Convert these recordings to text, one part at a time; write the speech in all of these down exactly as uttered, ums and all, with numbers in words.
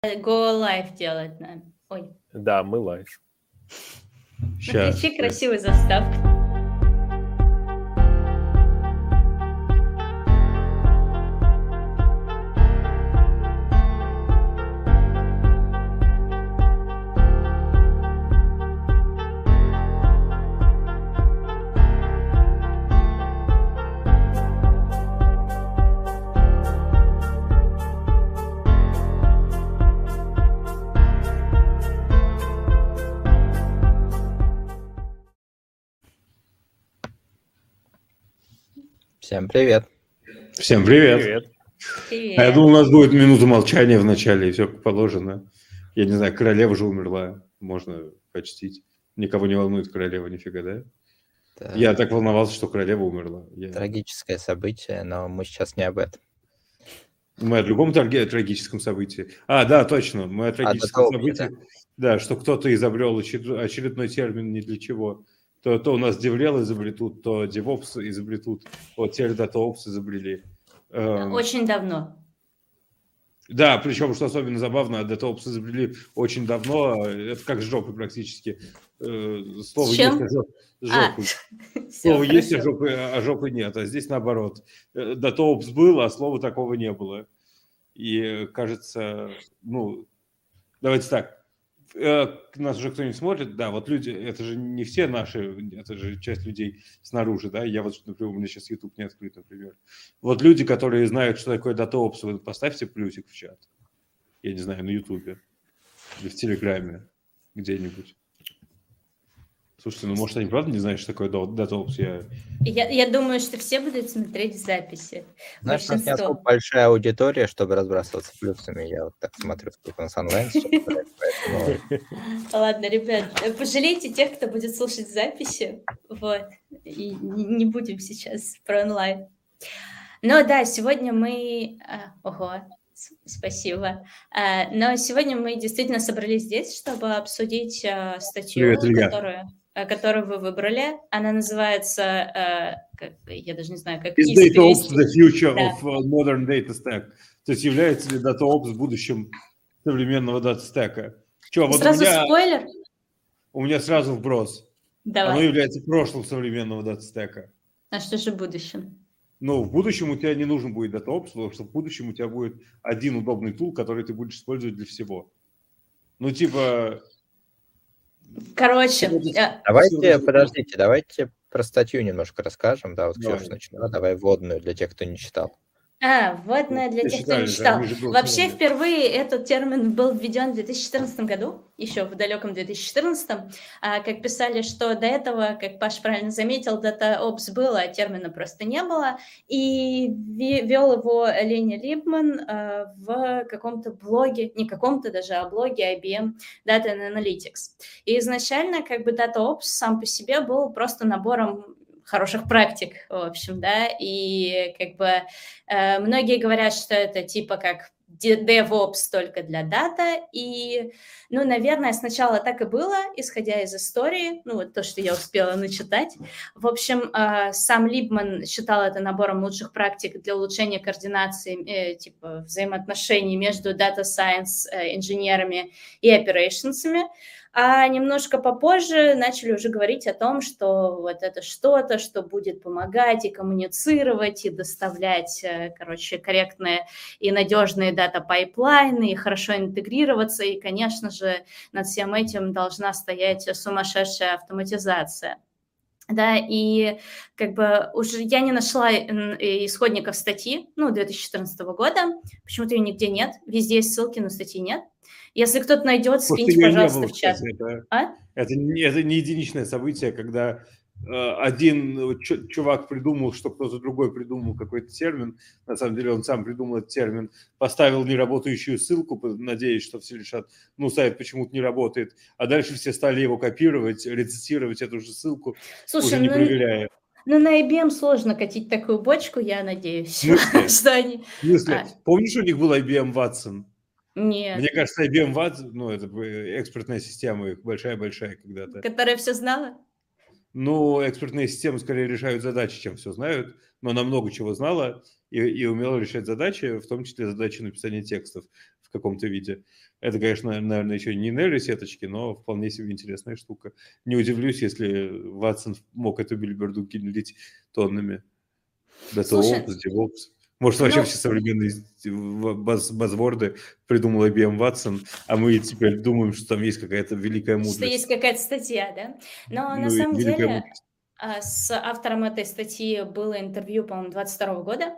Go live делать надо. Ой. Да, мы лайв. Включи красивую заставку. Всем привет. Всем привет. Привет. Привет. А я думал, у нас будет минута молчания в начале, и все как положено. Я не знаю, королева же умерла, можно почтить. Никого не волнует королева, нифига, да? Это Я так волновался, что королева умерла. Я... трагическое событие, но мы сейчас не об этом. Мы о другом торге- трагическом событии. А, да, точно, мы о трагическом А, событии. Да. да, что кто-то изобрел очер- очередной термин ни для чего. То, то у нас DevRel изобретут, то DevOps изобретут, вот теперь DataOps изобрели. Эм, Очень давно. Да, причем, что особенно забавно, DataOps изобрели очень давно, это как с жопой практически. Э, Слово С чем? есть, а жоп- с А, жопой. всё, Слово есть, а хорошо. жопы, а жопы нет, а здесь наоборот. Э, DataOps был, а слова такого не было. И э, кажется, ну, давайте так, э, нас уже кто-нибудь смотрит, да, вот люди, это же не все наши, это же часть людей снаружи, да, я вот, например, у меня сейчас YouTube не открыт, например. Вот люди, которые знают, что такое DataOps, вы поставьте плюсик в чат, я не знаю, на YouTube или в Телеграме где-нибудь. Слушайте, ну, может, они правда не знают, что такое DataOps? Я... Я, я думаю, что все будут смотреть записи. Знаешь, у нас не Большинство. особо большая аудитория, чтобы разбрасываться плюсами. Я вот так смотрю, сколько у нас онлайн сейчас. Поэтому Ладно, ребят, э, пожалейте тех, кто будет слушать записи. Вот. И не не будем сейчас про онлайн. Но да, сегодня мы... а, Ого, с- спасибо. А, Но сегодня мы действительно собрались здесь, чтобы обсудить а, статью, Привет, Илья. которую, а, которую вы выбрали. Она называется... а, как- Я даже не знаю, как Is из DataOps перевести. the future Да. of uh, modern data stack? То есть является ли DataOps будущим современного дата-стека? Че, И вот у сразу меня, спойлер. у меня сразу вброс. Оно Давай. является прошлым современного дата-стека. А что же в будущем? Но в будущем у тебя не нужен будет DataOps, потому что в будущем у тебя будет один удобный тул, который ты будешь использовать для всего. Ну, типа... Короче, всего для- э, давайте, всего для- подождите, давайте про статью немножко расскажем. Да, вот Давай. Ксюша начала. Давай вводную для тех, кто не читал. А, вводная для Все тех, кто не читали же, читал. они же голосовали. Вообще, впервые этот термин был введен в две тысячи четырнадцатом году, еще в далеком две тысячи четырнадцатом. А, как писали, что до этого, как Паш правильно заметил, DataOps было, а термина просто не было. И ве- вел его Леня Либман а, в каком-то блоге, не каком-то даже, а блоге ай би эм Data and Analytics. И изначально как бы DataOps сам по себе был просто набором хороших практик, в общем, да, и как бы э, многие говорят, что это типа как де- DevOps только для дата, и, ну, наверное, сначала так и было, исходя из истории, ну, вот то, что я успела начитать. В общем, э, сам Либман считал это набором лучших практик для улучшения координации, э, типа, взаимоотношений между Data Science э, инженерами и оперейшнсами. А немножко попозже начали уже говорить о том, что вот это что-то, что будет помогать и коммуницировать, и доставлять, э, короче, корректные и надежные дата-пайплайны, и хорошо интегрироваться, и, конечно же, над всем этим должна стоять сумасшедшая автоматизация. Да, и как бы уже я не нашла м, э, исходников статьи, ну, две тысячи четырнадцатого года, почему-то ее нигде нет, везде есть ссылки, но статьи нет. Если кто-то найдет, Просто скиньте, ее не пожалуйста, было, в чат. кстати. Это, А? это, не, это не единичное событие, когда э, один ч- чувак придумал, что кто-то другой придумал какой-то термин. На самом деле он сам придумал этот термин, поставил неработающую ссылку, надеясь, что все решат, ну, сайт почему-то не работает. А дальше все стали его копировать, рецитировать эту же ссылку, Слушай, уже не ну, проверяя. ну на ай би эм сложно катить такую бочку, я надеюсь, В смысле? что они... В смысле? А, Помнишь, у них был ай би эм Watson? нет, Мне кажется, ай би эм Watson, ну, это бы экспертная система, их большая-большая когда-то. которая все знала? Ну, экспертные системы скорее решают задачи, чем все знают, но она много чего знала и, и умела решать задачи, в том числе задачи написания текстов. В в каком-то виде. Это, конечно, наверное, еще не нейросеточки, но вполне себе интересная штука. Не удивлюсь, если Ватсон мог эту билиберду лить тоннами. Слушай, DataOps, DevOps. Может, вообще ну, все современные баз- базворды придумал ай би эм Watson, а мы теперь думаем, что там есть какая-то великая что мудрость. есть какая-то статья, да? Но на Ну, и самом великая деле мудрость. а, с автором этой статьи было интервью, по-моему, двадцать второго года,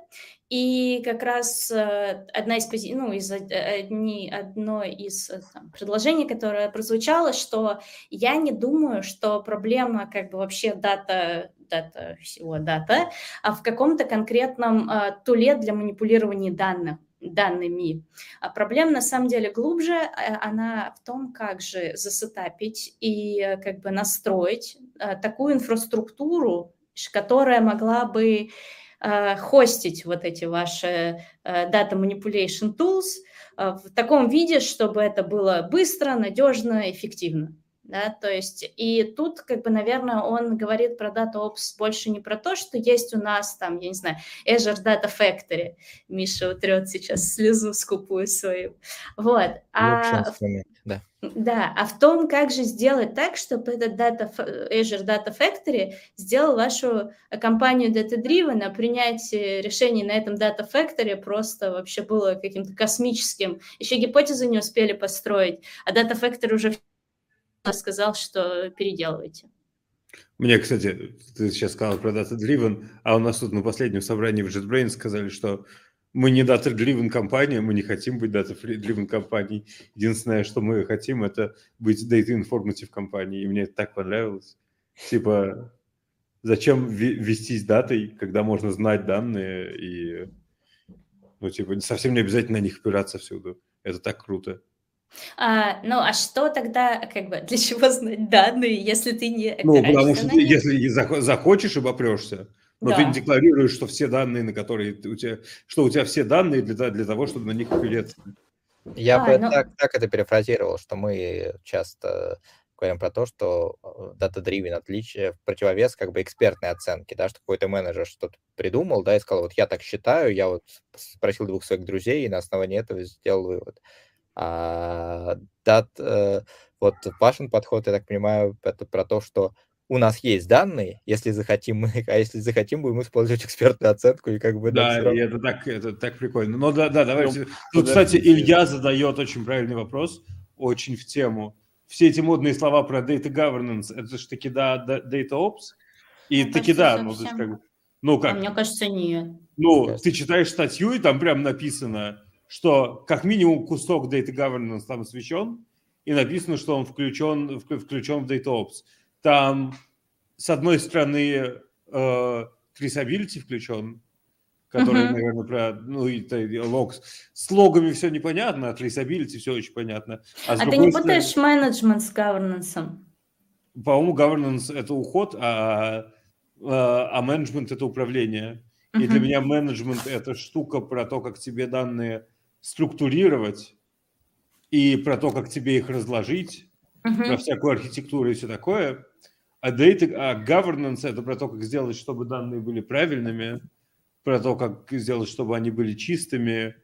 и как раз э, одна из, пози- ну, из, од- одни, одно из э, там, предложений, которое прозвучало, что я не думаю, что проблема как бы вообще дата, дата всего дата, а в каком-то конкретном э, туле для манипулирования данных, данными. А проблема на самом деле глубже, э, она в том, как же засетапить и э, как бы настроить э, такую инфраструктуру, ш- которая могла бы э, хостить вот эти ваши э, data manipulation tools э, в таком виде, чтобы это было быстро, надежно, эффективно. Да, то есть, и тут, как бы, наверное, он говорит про DataOps больше не про то, что есть у нас там, я не знаю, Azure Data Factory, Миша утрет сейчас слезу скупую свою, вот, И общий а в инструмент, да. да, а в том, как же сделать так, чтобы этот data, ф- Azure Data Factory сделал вашу э, компанию Data Driven, а принятие решений на этом Data Factory просто вообще было каким-то космическим. Еще гипотезы не успели построить, а Data Factory уже сказал, что переделывайте. Мне, кстати, ты сейчас сказал про Data Driven, а у нас тут на последнем собрании в JetBrains сказали, что мы не Data Driven компания, мы не хотим быть Data Driven компанией. Единственное, что мы хотим, это быть Data Informative компанией. И мне это так понравилось. Типа, зачем вестись датой, когда можно знать данные и, ну, типа, совсем не обязательно на них опираться всюду. Это так круто. А, ну, а что тогда, как бы, для чего знать данные, если ты не Ну, потому опираешься что на ты, них? если зах- захочешь, обопрешься, но ты не Да. декларируешь, что все данные, на которые ты- у тебя, что у тебя все данные для, та- для того, чтобы на них опереться. Я А, бы ну, так, так это перефразировал, что мы часто говорим про то, что э, data-driven отличие, в противовес как бы экспертной оценке, да, что какой-то менеджер что-то придумал, да, и сказал, вот я так считаю, я вот спросил двух своих друзей, и на основании этого сделал вывод. А дат, э, вот ваш подход, я так понимаю, это про то, что у нас есть данные, если захотим мы, а если захотим, будем использовать экспертную оценку, и как бы нам Да, все и равно. это так, это так прикольно. Но да, да, Ну, давайте. Тут, кстати, подождите. Илья задает очень правильный вопрос, очень в тему. Все эти модные слова про data governance, это же таки да, да, data ops, и мне таки кажется, да, ну, то есть как совсем. бы, ну А мне как, кажется, нет. ну, Кажется. ты читаешь статью, и там прям написано, что как минимум кусок data governance там освещен, и написано, что он включен, вк- включен в data ops. Там, с одной стороны, э, traceability включен, который, Мгм. наверное, про, ну, и это и лог. С логами все непонятно, а traceability все очень понятно. А с А ты не другой стороны, путаешь менеджмент с governance? по-моему, governance – это уход, а, а а менеджмент – это управление. И для Мгм. меня менеджмент – это штука про то, как тебе данные структурировать, и про то, как тебе их разложить, про Мгм. всякую архитектуру и все такое. А, data, а governance – это про то, как сделать, чтобы данные были правильными, про то, как сделать, чтобы они были чистыми,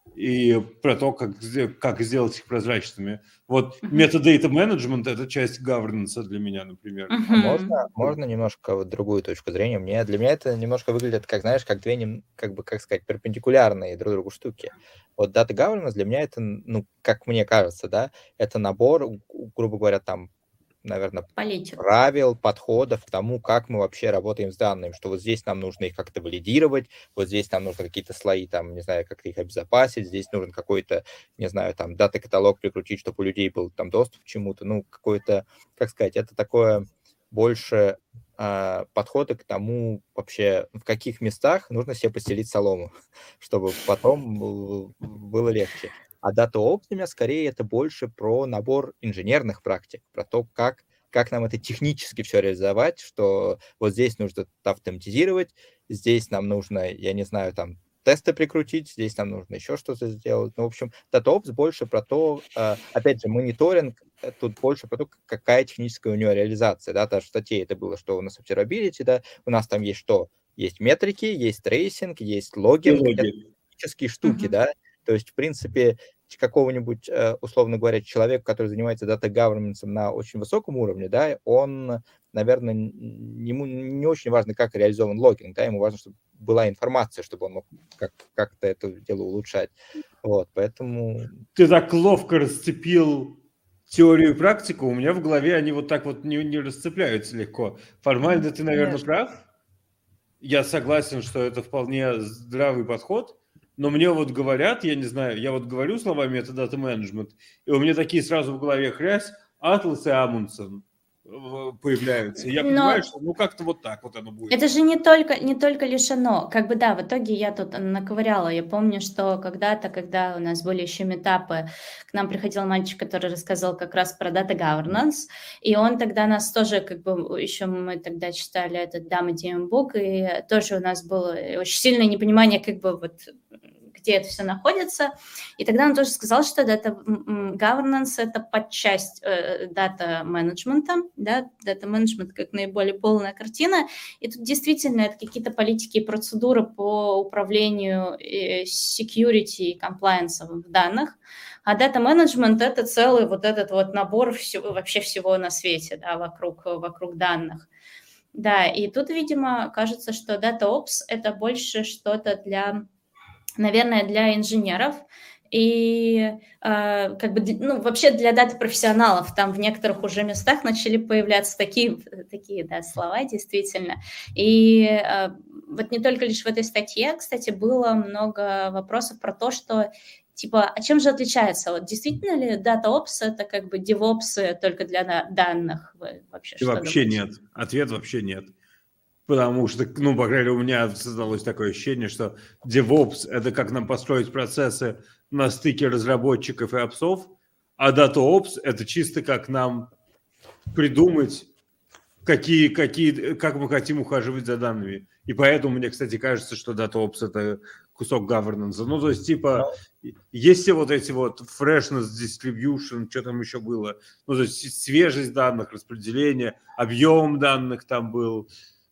и про то, как, сдел- как сделать их прозрачными. Вот Мгм. metadata management – это часть governance для меня, например. А можно, Мгм. можно немножко вот другую точку зрения? Мне, для меня это немножко выглядит, как, знаешь, как две, нем- как бы, как сказать, перпендикулярные друг другу штуки. Вот data governance для меня это, ну, как мне кажется, да, это набор, у- у- грубо говоря, там, наверное, Политик. правил, подходов к тому, как мы вообще работаем с данными, что вот здесь нам нужно их как-то валидировать, вот здесь нам нужно какие-то слои, там, не знаю, как-то их обезопасить, здесь нужен какой-то, не знаю, там, дата-каталог прикрутить, чтобы у людей был там доступ к чему-то, ну, какой-то, как сказать, это такое больше а, подходы к тому вообще, в каких местах нужно себе постелить солому, чтобы потом был- было легче. А DataOps для меня скорее это больше про набор инженерных практик, про то, как, как нам это технически все реализовать, что вот здесь нужно автоматизировать, здесь нам нужно, я не знаю, там, тесты прикрутить, здесь нам нужно еще что-то сделать. Ну, в общем, DataOps больше про то, а, опять же, мониторинг, э, тут больше про то, к- какая техническая у него реализация, да, даже в статье это было, что у нас observability, да, у нас там есть что? Есть метрики, есть трейсинг, есть И логинг, это логи. технические штуки, Мгм. да, то есть, в принципе, какого-нибудь, э, условно говоря, человека, который занимается data governance на очень высоком уровне, да, он, наверное, н- ему не очень важно, как реализован логинг, да, ему важно, чтобы была информация, чтобы он мог как- как-то это дело улучшать. Вот, поэтому... Ты так ловко расцепил теорию и практику, у меня в голове они вот так вот не, не расцепляются легко. Формально ты, наверное, Конечно. прав. Я согласен, что это вполне здравый подход, но мне вот говорят, я не знаю, я вот говорю словами это дата менеджмент, и у меня такие сразу в голове хрясь, Атлас и Амундсен э, появляются. И я Но- понимаю, что ну как-то вот так вот оно будет. Это же не только, не только лишь оно. Как бы да, в итоге я тут наковыряла. Я помню, что когда-то, когда у нас были еще митапы, к нам приходил мальчик, который рассказал как раз про data governance, и он тогда нас тоже, как бы, еще мы тогда читали этот Dama Team Book, и тоже у нас было очень сильное непонимание, как бы вот где это все находится. И тогда он тоже сказал, что data governance – это подчасть дата менеджмента, да, дата менеджмент как наиболее полная картина. И тут действительно это какие-то политики и процедуры по управлению security и compliance в данных. А дата менеджмент – это целый вот этот вот набор всего, вообще всего на свете, да, вокруг, вокруг данных. Да, и тут, видимо, кажется, что DataOps – это больше что-то для... наверное, для инженеров и э, как бы, ну, вообще для дата-профессионалов. Там в некоторых уже местах начали появляться такие, такие да, слова, действительно. И э, вот не только лишь в этой статье, кстати, было много вопросов про то, что типа, а чем же отличается? Вот действительно ли DataOps это как бы DevOps только для данных? Вы вообще И что вообще думаете? нет. Ответ вообще нет. Потому что, ну, по крайней мере, у меня создалось такое ощущение, что DevOps – это как нам построить процессы на стыке разработчиков и апсов, а DataOps – это чисто как нам придумать, какие, какие, как мы хотим ухаживать за данными. И поэтому мне, кстати, кажется, что DataOps – это кусок governance. Ну, то есть, типа, есть все вот эти вот freshness, distribution, что там еще было, ну, то есть свежесть данных, распределение, объем данных там был.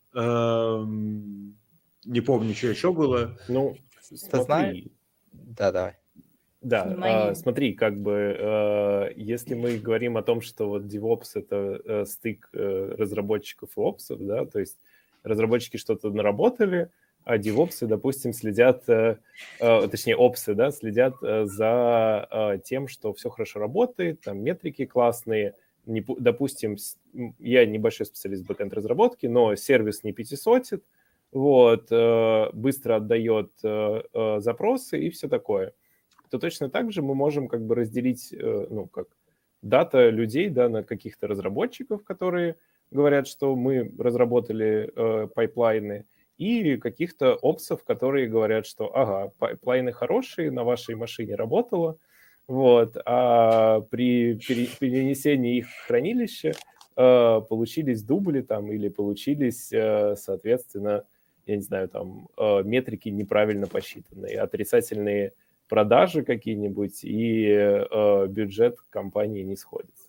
Не помню, что еще было. Ну, смотри. Да, давай. Да, Внимание. а, смотри, как бы, а, если мы говорим о том, что вот DevOps — это а, стык а, разработчиков и опсов, да, то есть разработчики что-то наработали, а DevOps, допустим, следят, а, а, точнее, опсы, да, следят а, за а, тем, что все хорошо работает, там метрики классные. Не, допустим, я небольшой специалист бэкэнд разработки, но сервис не пятисотит, вот, э, быстро отдает э, э, запросы и все такое. То точно так же мы можем как бы разделить, э, ну, как дата людей, да, на каких-то разработчиков, которые говорят, что мы разработали э, пайплайны, и каких-то опсов, которые говорят, что, ага, пайплайны хорошие, на вашей машине работало, вот, а при перенесении их в хранилище э, получились дубли там или получились, э, соответственно, я не знаю, там э, метрики неправильно посчитанные, отрицательные продажи какие-нибудь, и э, бюджет компании не сходится.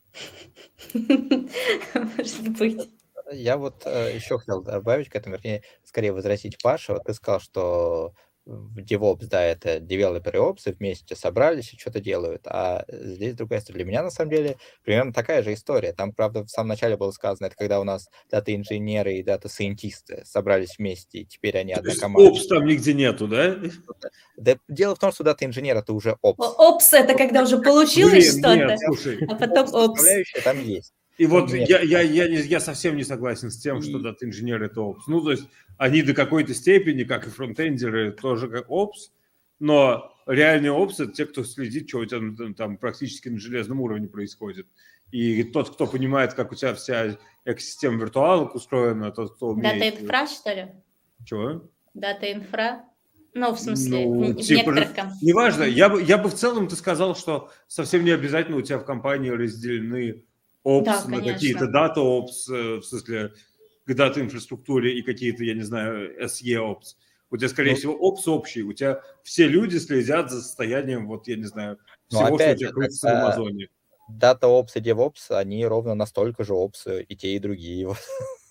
Может быть. Я вот э, еще хотел добавить к этому, вернее, скорее возразить Паше. Вот ты сказал, что в DevOps, да, это девелоперы и опсы вместе собрались и что-то делают. А здесь другая история. Для меня, на самом деле, примерно такая же история. Там, правда, в самом начале было сказано, это когда у нас дата-инженеры и дата-сайентисты собрались вместе, и теперь они одна команда. Опс там нигде нету, да? Да, дело в том, что дата-инженер — это уже опс. Опс — это когда уже получилось Блин, что-то, нет, слушай. а потом опс. Составляющая там есть. И вот Нет. я, я, я, не- я совсем не согласен с тем, И- что дата-инженер это опс. Ну, то есть они до какой-то степени, как и фронтендеры, тоже как опс, но реальные опс – это те, кто следит, что у тебя там, там практически на железном уровне происходит. И тот, кто понимает, как у тебя вся экосистема виртуалок устроена, тот, кто умеет... Дата-инфра, что ли? Чего? Дата-инфра? Ну, в смысле, Ну, в, в типа, некоторых... ком- неважно, я бы, я бы в целом, ты сказал, что совсем не обязательно у тебя в компании разделены опс Да, на конечно. какие-то дата-опс, э, в смысле к дата-инфраструктуре и какие-то, я не знаю, эс и опс. У тебя, скорее Ну, всего, опс общий. У тебя все люди следят за состоянием, вот, я не знаю, Ну, всего, что у опять тебя же, крутится в это- Амазоне. Data Ops и DevOps, они ровно настолько же опсы, и те, и другие. Вот.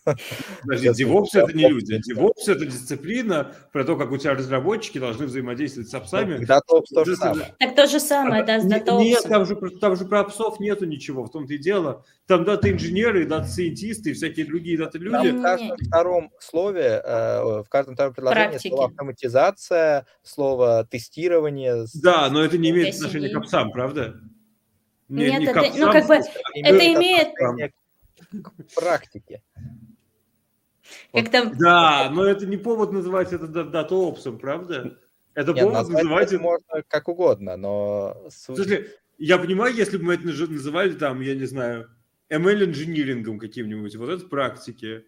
Подожди, DevOps — это не люди. DevOps — это дисциплина про то, как у тебя разработчики должны взаимодействовать с апсами. DataOps то же самое. Так то же самое, да, с Нет, DataOps. там же, там же про апсов нету ничего, в том-то и дело. Там дата-инженеры, дата-сайентисты и всякие другие дата-люди. Там в каждом втором слове, в каждом втором предложении Практики. слово автоматизация, слово тестирование. Да, но это не имеет отношения к апсам, правда? Не, Нет, не это, к апсам, ну как бы, имеет это имеет... отношение к практике. Как там... Да, но это не повод называть это DataOps, правда? Это Нет, повод называть это можно как угодно, но... Слушай, я понимаю, если бы мы это называли там, я не знаю, эм эл-инжинирингом каким-нибудь, вот это практики.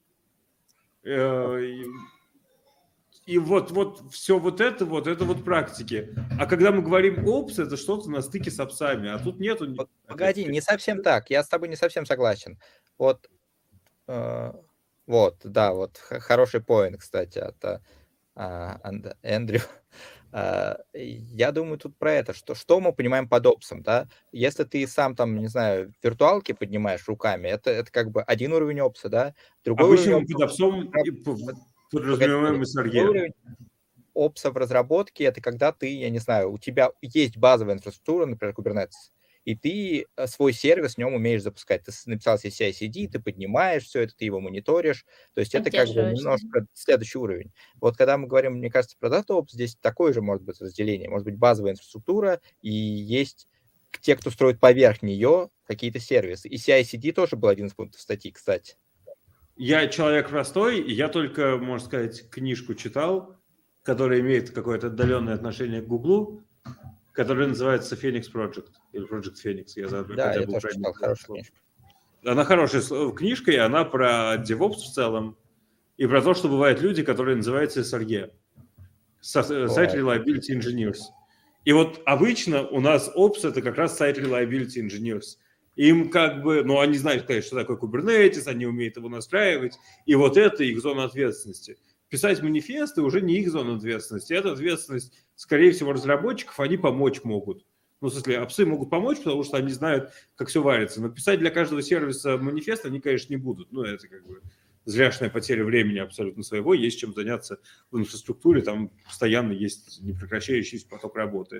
И, и вот, вот все вот это вот, это вот практики. А когда мы говорим опс, это что-то на стыке с апсами, а тут нету... Погоди, не совсем так, я с тобой не совсем согласен. Вот, э, вот, да, вот хороший поинт, кстати, от э, Эндрю. Uh, я думаю тут про это, что, что мы понимаем под опсом, да? Если ты сам там, не знаю, виртуалки поднимаешь руками, это, это как бы один уровень опса, да? Другой Обычно уровень под опсом подразумеваем эс эр джи. Опса в разработке — это когда ты, я не знаю, у тебя есть базовая инфраструктура, например, Kubernetes, и ты свой сервис в нем умеешь запускать. Ты написал себе си ай си ди, ты поднимаешь все это, ты его мониторишь. То есть это как бы немножко следующий уровень. Вот когда мы говорим, мне кажется, про DataOps, здесь такое же может быть разделение. Может быть базовая инфраструктура, и есть те, кто строит поверх нее какие-то сервисы. И си ай си ди тоже был один из пунктов статьи, кстати. Я человек простой, и я только, можно сказать, книжку читал, которая имеет какое-то отдаленное отношение к Гуглу, который называется Phoenix Project, или Project Phoenix. Я забыл, да, я тоже читал, хорошая книжка. Она хорошая книжка, и она про DevOps в целом, и про то, что бывают люди, которые называются эс эр джи, Site Reliability Engineers. И вот обычно у нас Ops — это как раз Site Reliability Engineers. Им как бы, ну, они знают, конечно, что такое Kubernetes, они умеют его настраивать, и вот это их зона ответственности. Писать манифесты уже не их зона ответственности. Это ответственность, скорее всего, разработчиков, они помочь могут. Ну, в смысле, апсы могут помочь, потому что они знают, как все варится. Но писать для каждого сервиса манифест они, конечно, не будут. Ну, это как бы зряшная потеря времени абсолютно своего. Есть чем заняться в инфраструктуре, там постоянно есть непрекращающийся поток работы.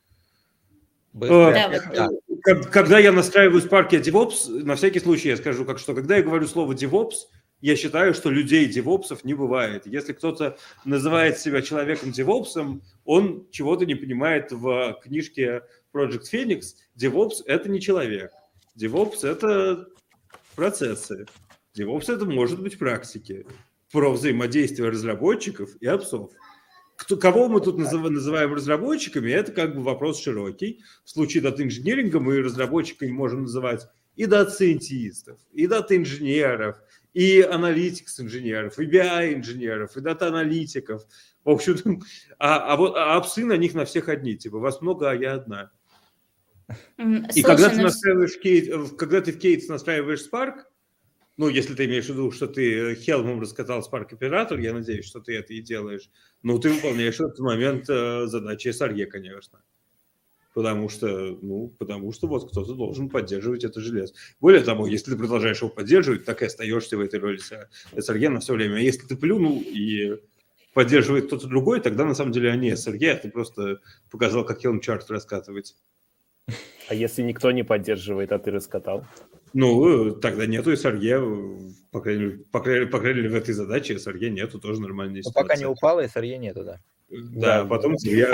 Да, да. Когда я настраиваю Spark DevOps, на всякий случай я скажу, как что, когда я говорю слово DevOps, я считаю, что людей девопсов не бывает. Если кто-то называет себя человеком девопсом, он чего-то не понимает в книжке Project Phoenix. DevOps – это не человек. DevOps – это процессы. DevOps – это может быть практики про взаимодействие разработчиков и апсов. Кто, кого мы тут называем разработчиками, это как бы вопрос широкий. В случае дата-инжиниринга мы разработчиками можем называть и дата-сайентистов, и дата-инженеров, и аналитикс-инженеров, и би ай-инженеров, и дата-аналитиков. В общем, а, а вот а апсы на них на всех одни. Типа, вас много, а я одна. Mm, и когда ты, настраиваешь кейт, когда ты в Кейтс настраиваешь Spark, ну, если ты имеешь в виду, что ты Хелмом раскатал Spark оператор, я надеюсь, что ты это и делаешь, ну, ты выполняешь в этот момент э, задачи эс эр джи, конечно. Потому что, ну, потому что вот кто-то должен поддерживать это железо. Более того, если ты продолжаешь его поддерживать, так и остаешься в этой роли эс эр джи на все время. А если ты плюнул и поддерживает кто-то другой, тогда на самом деле они эс эр джи, а ты просто показал, как Helm чарт раскатывать. А если никто не поддерживает, а ты раскатал? Ну, тогда нету эс эр джи, по крайней мере, по крайней, по крайней мере, в этой задаче эс эр джи нету, тоже нормальная ситуация. Но пока не упало, эс эр джи нету, да. Да, да, потом я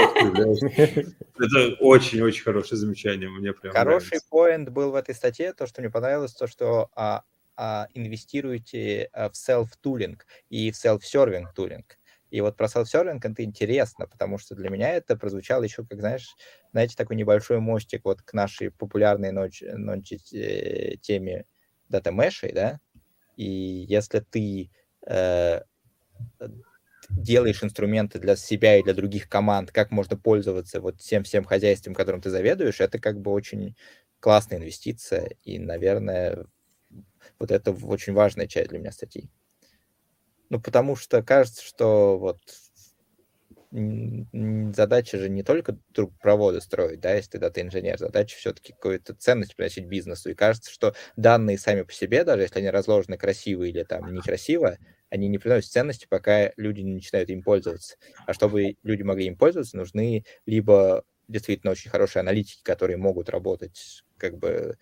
это очень-очень хорошее замечание, мне прям Хороший поинт был в этой статье, то, что мне понравилось, то, что а, а, инвестируйте в self-tooling и в self-serving tooling. И вот про self-serving это интересно, потому что для меня это прозвучало еще, как, знаешь, знаете, такой небольшой мостик вот к нашей популярной ночи, ночи теме дата-мешей, да, и если ты э, делаешь инструменты для себя и для других команд, как можно пользоваться вот тем всем хозяйством, которым ты заведуешь, это как бы очень классная инвестиция, и, наверное, вот это очень важная часть для меня статьи. Ну, потому что кажется, что вот задача же не только трубопроводы строить, да, если ты дата-инженер, задача все-таки какую-то ценность приносить бизнесу. И кажется, что данные сами по себе, даже если они разложены красиво или там некрасиво, они не приносят ценности, пока люди не начинают им пользоваться. А чтобы люди могли им пользоваться, нужны либо действительно очень хорошие аналитики, которые могут работать как бы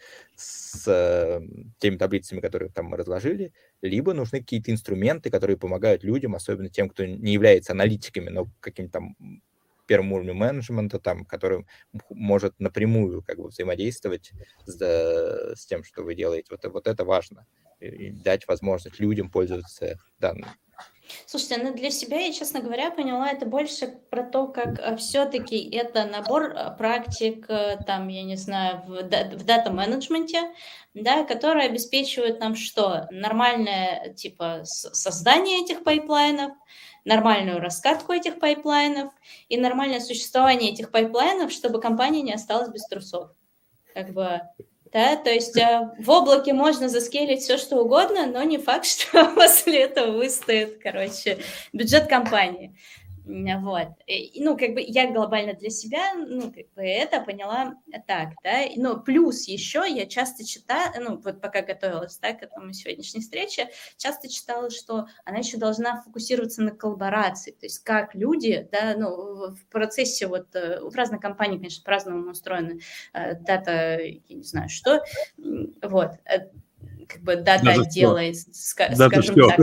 с э, теми таблицами, которые там мы разложили, либо нужны какие-то инструменты, которые помогают людям, особенно тем, кто не является аналитиками, но каким-то там первым уровнем менеджмента, там, который может напрямую как бы взаимодействовать с, э, с тем, что вы делаете. Вот, вот это важно. И дать возможность людям пользоваться данными. Слушайте, ну для себя я, честно говоря, поняла это больше про то, как э, все-таки это набор э, практик, э, там, я не знаю, в, да- в дата-менеджменте, да, которые обеспечивают нам что? Нормальное, типа, с- создание этих пайплайнов, нормальную раскатку этих пайплайнов и нормальное существование этих пайплайнов, чтобы компания не осталась без трусов. Как бы, да, то есть э, в облаке можно заскейлить все, что угодно, но не факт, что после этого выстоит, короче, бюджет компании. М, Вот. И, ну, как бы я глобально для себя, ну, как бы это поняла так, да. И, Ну, плюс еще я часто читаю, ну, вот пока готовилась, да, к этому сегодняшней встрече, часто читала, что она еще должна фокусироваться на коллаборации, то есть как люди, да, ну, в в процессе вот э, в разных компаниях, конечно, по-разному устроены э, дата, я не знаю что, м, вот, э, как бы дата Даже все. отдела, ска- Даже скажем все. так,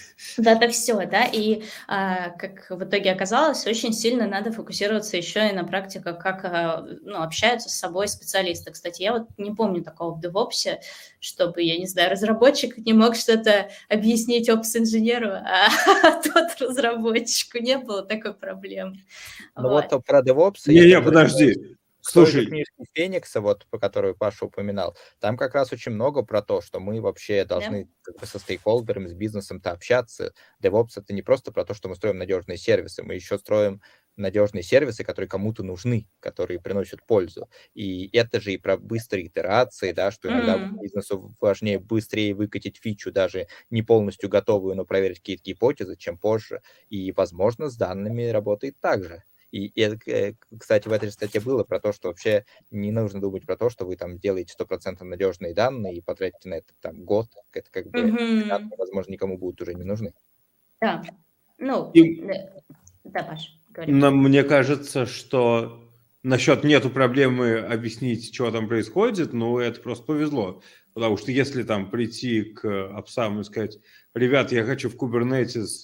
дата все, да, и а, как в итоге оказалось, очень сильно надо фокусироваться еще и на практиках, как а, ну, общаются с собой специалисты. Кстати, я вот не помню такого в DevOps, чтобы, я не знаю, разработчик не мог что-то объяснить опс-инженеру, а тот разработчику. Не было такой проблемы. Ну Вот. вот про DevOps, если Не-не, мы подожди. в той же Слушай, книжке Феникса, вот, по которую Паша упоминал, там как раз очень много про то, что мы вообще Да. должны как бы со стейкхолдерами, с бизнесом-то общаться. DevOps — это не просто про то, что мы строим надежные сервисы, мы еще строим надежные сервисы, которые кому-то нужны, которые приносят пользу. И это же и про быстрые итерации, да, что иногда Мгм. бизнесу важнее быстрее выкатить фичу, даже не полностью готовую, но проверить какие-то гипотезы, чем позже. И, возможно, с данными работает так же. И, и это, э, кстати, в этой же статье было про то, что вообще не нужно думать про то, что вы там делаете сто процентов надежные данные и потратите на это там год. Это как бы, эти данные, Мгм. возможно, никому будут уже не нужны. Да. Ну, и э, да, Паш, говори. нам- мне кажется, что насчет нету проблемы объяснить, что там происходит, ну, это просто повезло. Потому что если там прийти к апсам и сказать, ребят, я хочу в Kubernetes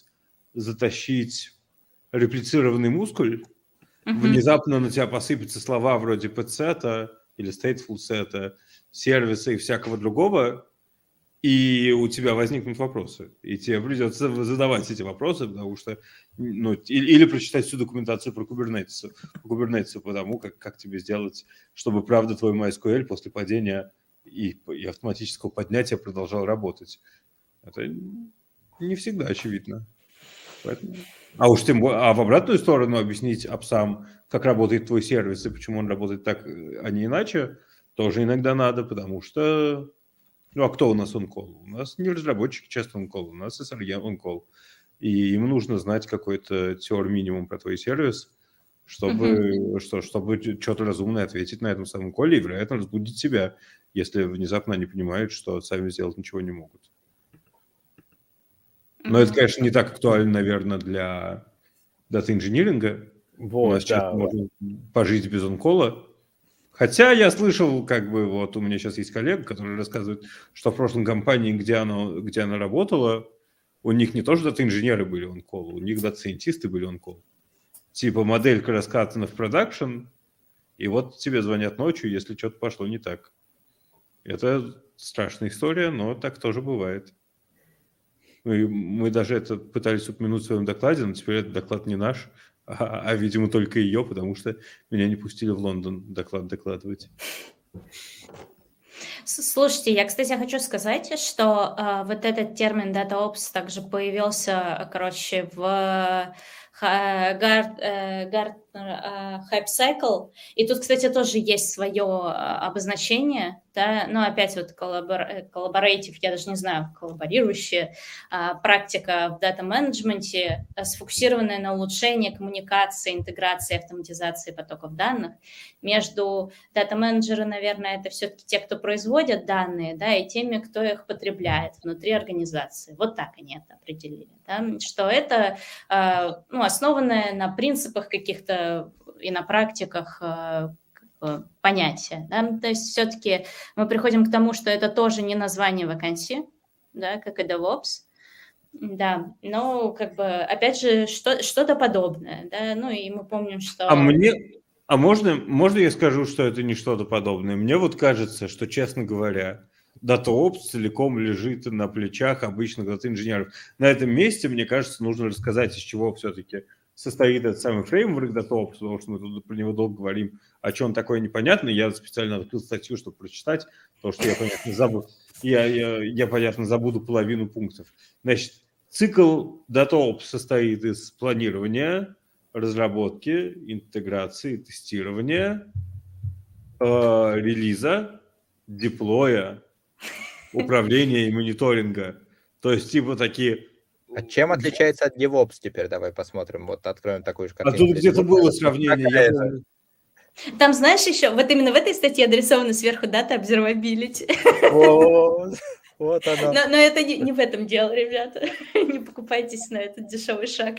затащить реплицированный мускуль, Мгм. внезапно на тебя посыпятся слова вроде pet-сета или stateful сета, сервиса и всякого другого, и у тебя возникнут вопросы. И тебе придется задавать эти вопросы, потому что, ну, или, или прочитать всю документацию про Kubernetes, по Kubernetes, потому как, как тебе сделать, чтобы, правда, твой MySQL после падения и, и автоматического поднятия продолжал работать. Это не всегда очевидно. Поэтому... А уж тем более, а в обратную сторону объяснить апсам, как работает твой сервис и почему он работает так, а не иначе, тоже иногда надо, потому что, ну, а кто у нас on-call? У нас не разработчики часто on-call, у нас эс эр и on-call. И им нужно знать какой-то теор-минимум про твой сервис, чтобы, что, чтобы что-то разумное ответить на этом самом коле и, вероятно, разбудить тебя, если внезапно они понимают, что сами сделать ничего не могут. Но это, конечно, не так актуально, наверное, для дата-инжиниринга. У нас Вот, часто да. можно пожить без онкола. Хотя я слышал, как бы, вот у меня сейчас есть коллега, который рассказывает, что в прошлой компании, где она, где она работала, у них не тоже дата-инженеры были онкол, у них дата-сайентисты были онкол. Типа моделька раскатана в продакшн, и вот тебе звонят ночью, если что-то пошло не так. Это страшная история, но так тоже бывает. Мы, мы даже это пытались упомянуть в своем докладе, но теперь этот доклад не наш, а, а, видимо, только ее, потому что меня не пустили в Лондон доклад докладывать. Слушайте, я, кстати, хочу сказать, что э, вот этот термин DataOps также появился, короче, в Ха- Гар- э, Гар- partner hype cycle. И тут, кстати, тоже есть свое обозначение, да, но опять вот коллабор- collaborative, я даже не знаю, коллаборирующая а, практика в дата-менеджменте, сфокусированная на улучшении коммуникации, интеграции, автоматизации потоков данных. Между дата-менеджеры, наверное, это все-таки те, кто производят данные, да, и теми, кто их потребляет внутри организации. Вот так они это определили, да, что это а, ну, основанное на принципах каких-то и на практиках понятия. Да? То есть все-таки мы приходим к тому, что это тоже не название вакансии, да, как и DevOps, да, но как бы опять же что, что-то подобное, да, ну и мы помним, что... А мне, а можно, можно я скажу, что это не что-то подобное? Мне вот кажется, что, честно говоря, DataOps целиком лежит на плечах обычных дата-инженеров. На этом месте, мне кажется, нужно рассказать, из чего все-таки состоит этот самый фреймворк DataOps, потому что мы тут про него долго говорим, о чем такое непонятно. Я специально открыл статью, чтобы прочитать, потому что я, понятно, забуду, я, я, я, понятно, забуду половину пунктов. Значит, цикл DataOps состоит из планирования, разработки, интеграции, тестирования, э, релиза, деплоя, управления и мониторинга. То есть, типа, такие... А чем отличается от DevOps теперь? Давай посмотрим. Вот откроем такую же А картинку. тут где-то было сравнение, я помню. Там, знаешь, еще, вот именно в этой статье адресовано сверху Data Observability. Вот, вот оно. Но, но это не, не в этом дело, ребята. Не покупайтесь на этот дешевый шаг.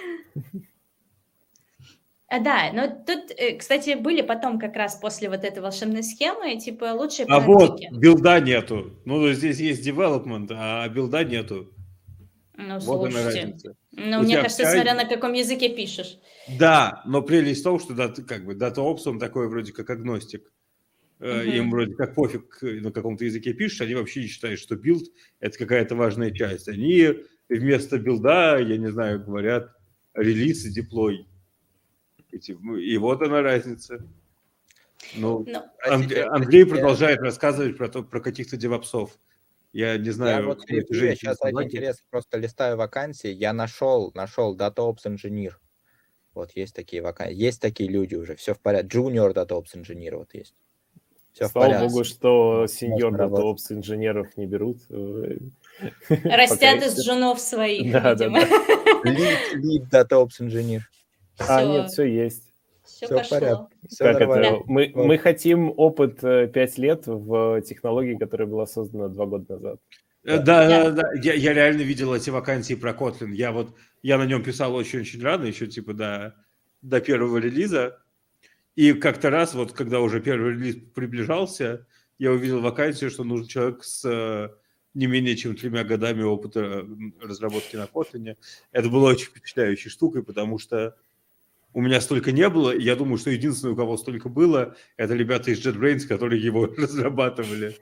А, да, но тут, кстати, были потом как раз после вот этой волшебной схемы, типа, лучшие а практики. Вот, билда нету. Ну, здесь есть development, а билда нету. Ну, Вот она слушайте. разница. Ну, У мне тебя кажется, вся- смотря на каком языке пишешь. Да, но прелесть в том, что дата, как бы, DataOps, он такой вроде как агностик. Э, Мгм. Им вроде как пофиг, на каком-то языке пишешь, они вообще не считают, что билд – это какая-то важная часть. Они вместо билда, я не знаю, говорят релиз и деплой. Эти- И вот она разница. Ну, Ну, Андрей, Простите, Андрей простите, продолжает рассказывать про, то, про каких-то девопсов. Я не Я знаю, вот кто эти перебью, я женщины сейчас ради собаки. интереса просто листаю вакансии, я нашел, нашел DataOps Engineer. Вот есть такие вакансии, есть такие люди уже, все в порядке. Junior DataOps Engineer вот есть. Все в Слава порядке. богу, что Можно сеньор работать. DataOps инженеров не берут. э, растят пока из джунов своих, Да, да, видимо. Lead, lead DataOps Engineer. А, нет, Все, все есть. все Все в пошло. порядке. Все Как нормально. это? Мы, Вот. мы хотим опыт э, пять лет в технологии, которая была создана два года назад. Э, Да, да, да. Я, я реально видел эти вакансии про Kotlin. Я вот я на нем писал очень-очень рано, еще типа до, до первого релиза. И как-то раз, вот когда уже первый релиз приближался, я увидел вакансию, что нужен человек с э, не менее чем тремя годами опыта м, разработки на Kotlin. Это было очень впечатляющей штукой, потому что у меня столько не было. И я думаю, что единственное, у кого столько было, это ребята из JetBrains, которые его разрабатывали.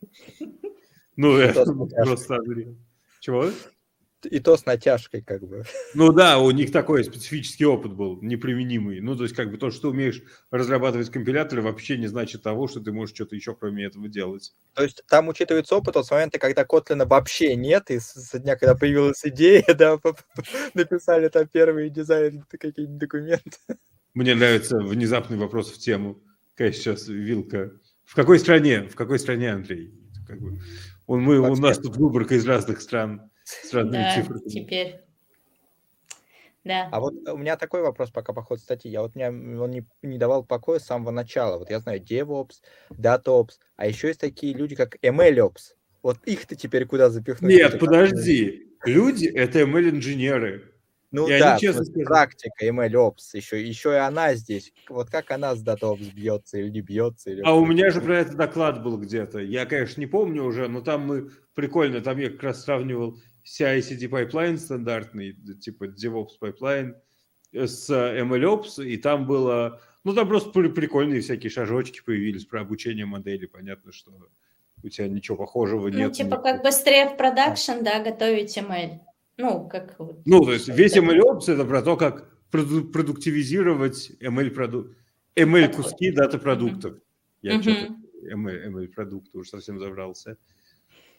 Ну, И это то с натяжкой. просто unreal. Чего? И то с натяжкой как бы. Ну да, у них такой специфический опыт был, неприменимый. Ну, то есть, как бы то, что ты умеешь разрабатывать компиляторы, вообще не значит того, что ты можешь что-то еще кроме этого делать. То есть там учитывается опыт от момента, когда Kotlin вообще нет, и с- со дня, когда появилась идея, да, п- п- написали там первые дизайны, какие-нибудь документы. Мне нравится внезапный вопрос в тему. Какая сейчас вилка? В какой стране? В какой стране, Андрей? Как бы, он, мы, у Вообще. нас тут выборка из разных стран с разными Да, цифрами. теперь. Да. А вот у меня такой вопрос пока по ходу статьи. Я вот меня он не, не давал покоя с самого начала. Вот я знаю DevOps, DataOps, а еще есть такие люди, как MLOps. Вот их-то теперь куда запихнуть? Нет, Это как- подожди. Люди – это эм эл-инженеры. Ну И они, да, честно в смысле, скажу- практика MLOps, еще, еще и она здесь. Вот как она с DataOps бьется или не бьется? Или А у вообще- меня же про это доклад был где-то. Я, конечно, не помню уже, но там мы прикольно, там я как раз сравнивал си ай си ди pipeline стандартный, типа DevOps pipeline, с MLOps, и там было, ну там просто при- прикольные всякие шажочки появились про обучение модели. Понятно, что у тебя ничего похожего Ну, нет. типа, как быстрее в продакшн, да, готовить эм эл. Ну, как вот. Ну, то есть весь что-то. MLOps это про то, как проду- продуктивизировать эм эл-проду- эм эл-куски дата-продуктов. Я Мгм. что-то эм эл, эм эл-продукты уже совсем забрался.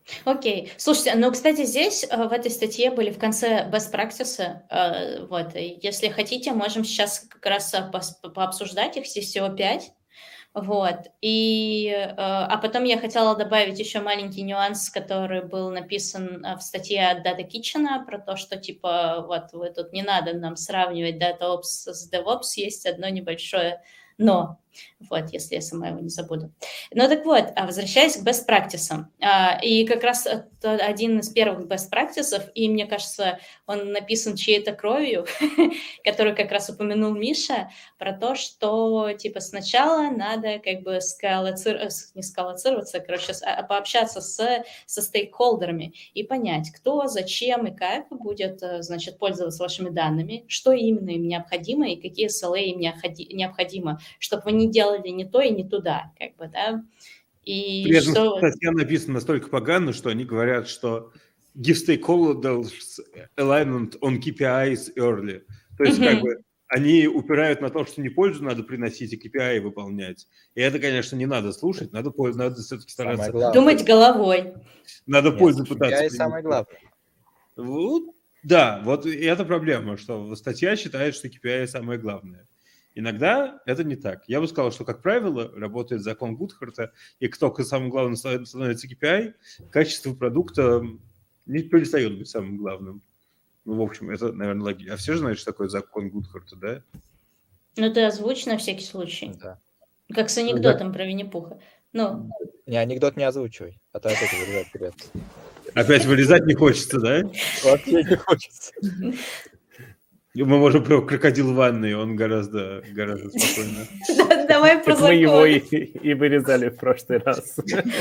Окей. Слушайте, ну, кстати, здесь э, в этой статье были в конце best practices. э, Вот, и если хотите, можем сейчас как раз э, пос- пообсуждать их, здесь всего пять. Вот, и, э, а потом я хотела добавить еще маленький нюанс, который был написан э, в статье от Data Kitchen про то, что, типа, вот, вы тут не надо нам сравнивать DataOps с DevOps, есть одно небольшое «но». Вот, если я сама его не забуду. Ну так вот, а возвращаясь к best practices. а, И как раз это один из первых best practices, и мне кажется, он написан чьей-то кровью, который как раз упомянул Миша, про то, что типа сначала надо как бы скалоцироваться, не скалоцироваться, короче, с- а пообщаться с, со стейкхолдерами и понять, кто, зачем и как будет, э, значит, пользоваться вашими данными, что именно им необходимо и какие эс эл эй им необходи- необходимо, чтобы вы не делали не то и не туда, как бы, да. И При этом что... статья написана настолько погано, что они говорят, что give stakeholders alignment on кей пи айs early. То есть, как Мгм. бы, они упирают на то, что не пользу надо приносить, и кей пи ай выполнять. И это, конечно, не надо слушать, надо, пользу- надо все-таки Самое стараться. главное. Думать головой. Надо Нет, пользу пытаться кей пи ай самое принести. главное. Вот, да, вот и это проблема, что статья считает, что кей пи ай самое главное. Иногда это не так. Я бы сказал, что, как правило, работает закон Гудхарта, и как только самым главным становится кей пи ай, качество продукта не перестает быть самым главным. Ну, в общем, это, наверное, логично. А все же знают, что такое закон Гудхарта, да? Ну, ты озвучь на всякий случай. Да. Как с анекдотом про Винни-Пуха. Ну, Не, анекдот не озвучивай, а то опять вырезать придется. Опять вырезать не хочется, да? Вообще не хочется. Мы можем про крокодил в ванной, он гораздо, гораздо спокойно. да- давай про Так мы его и, закон. и вырезали в прошлый раз.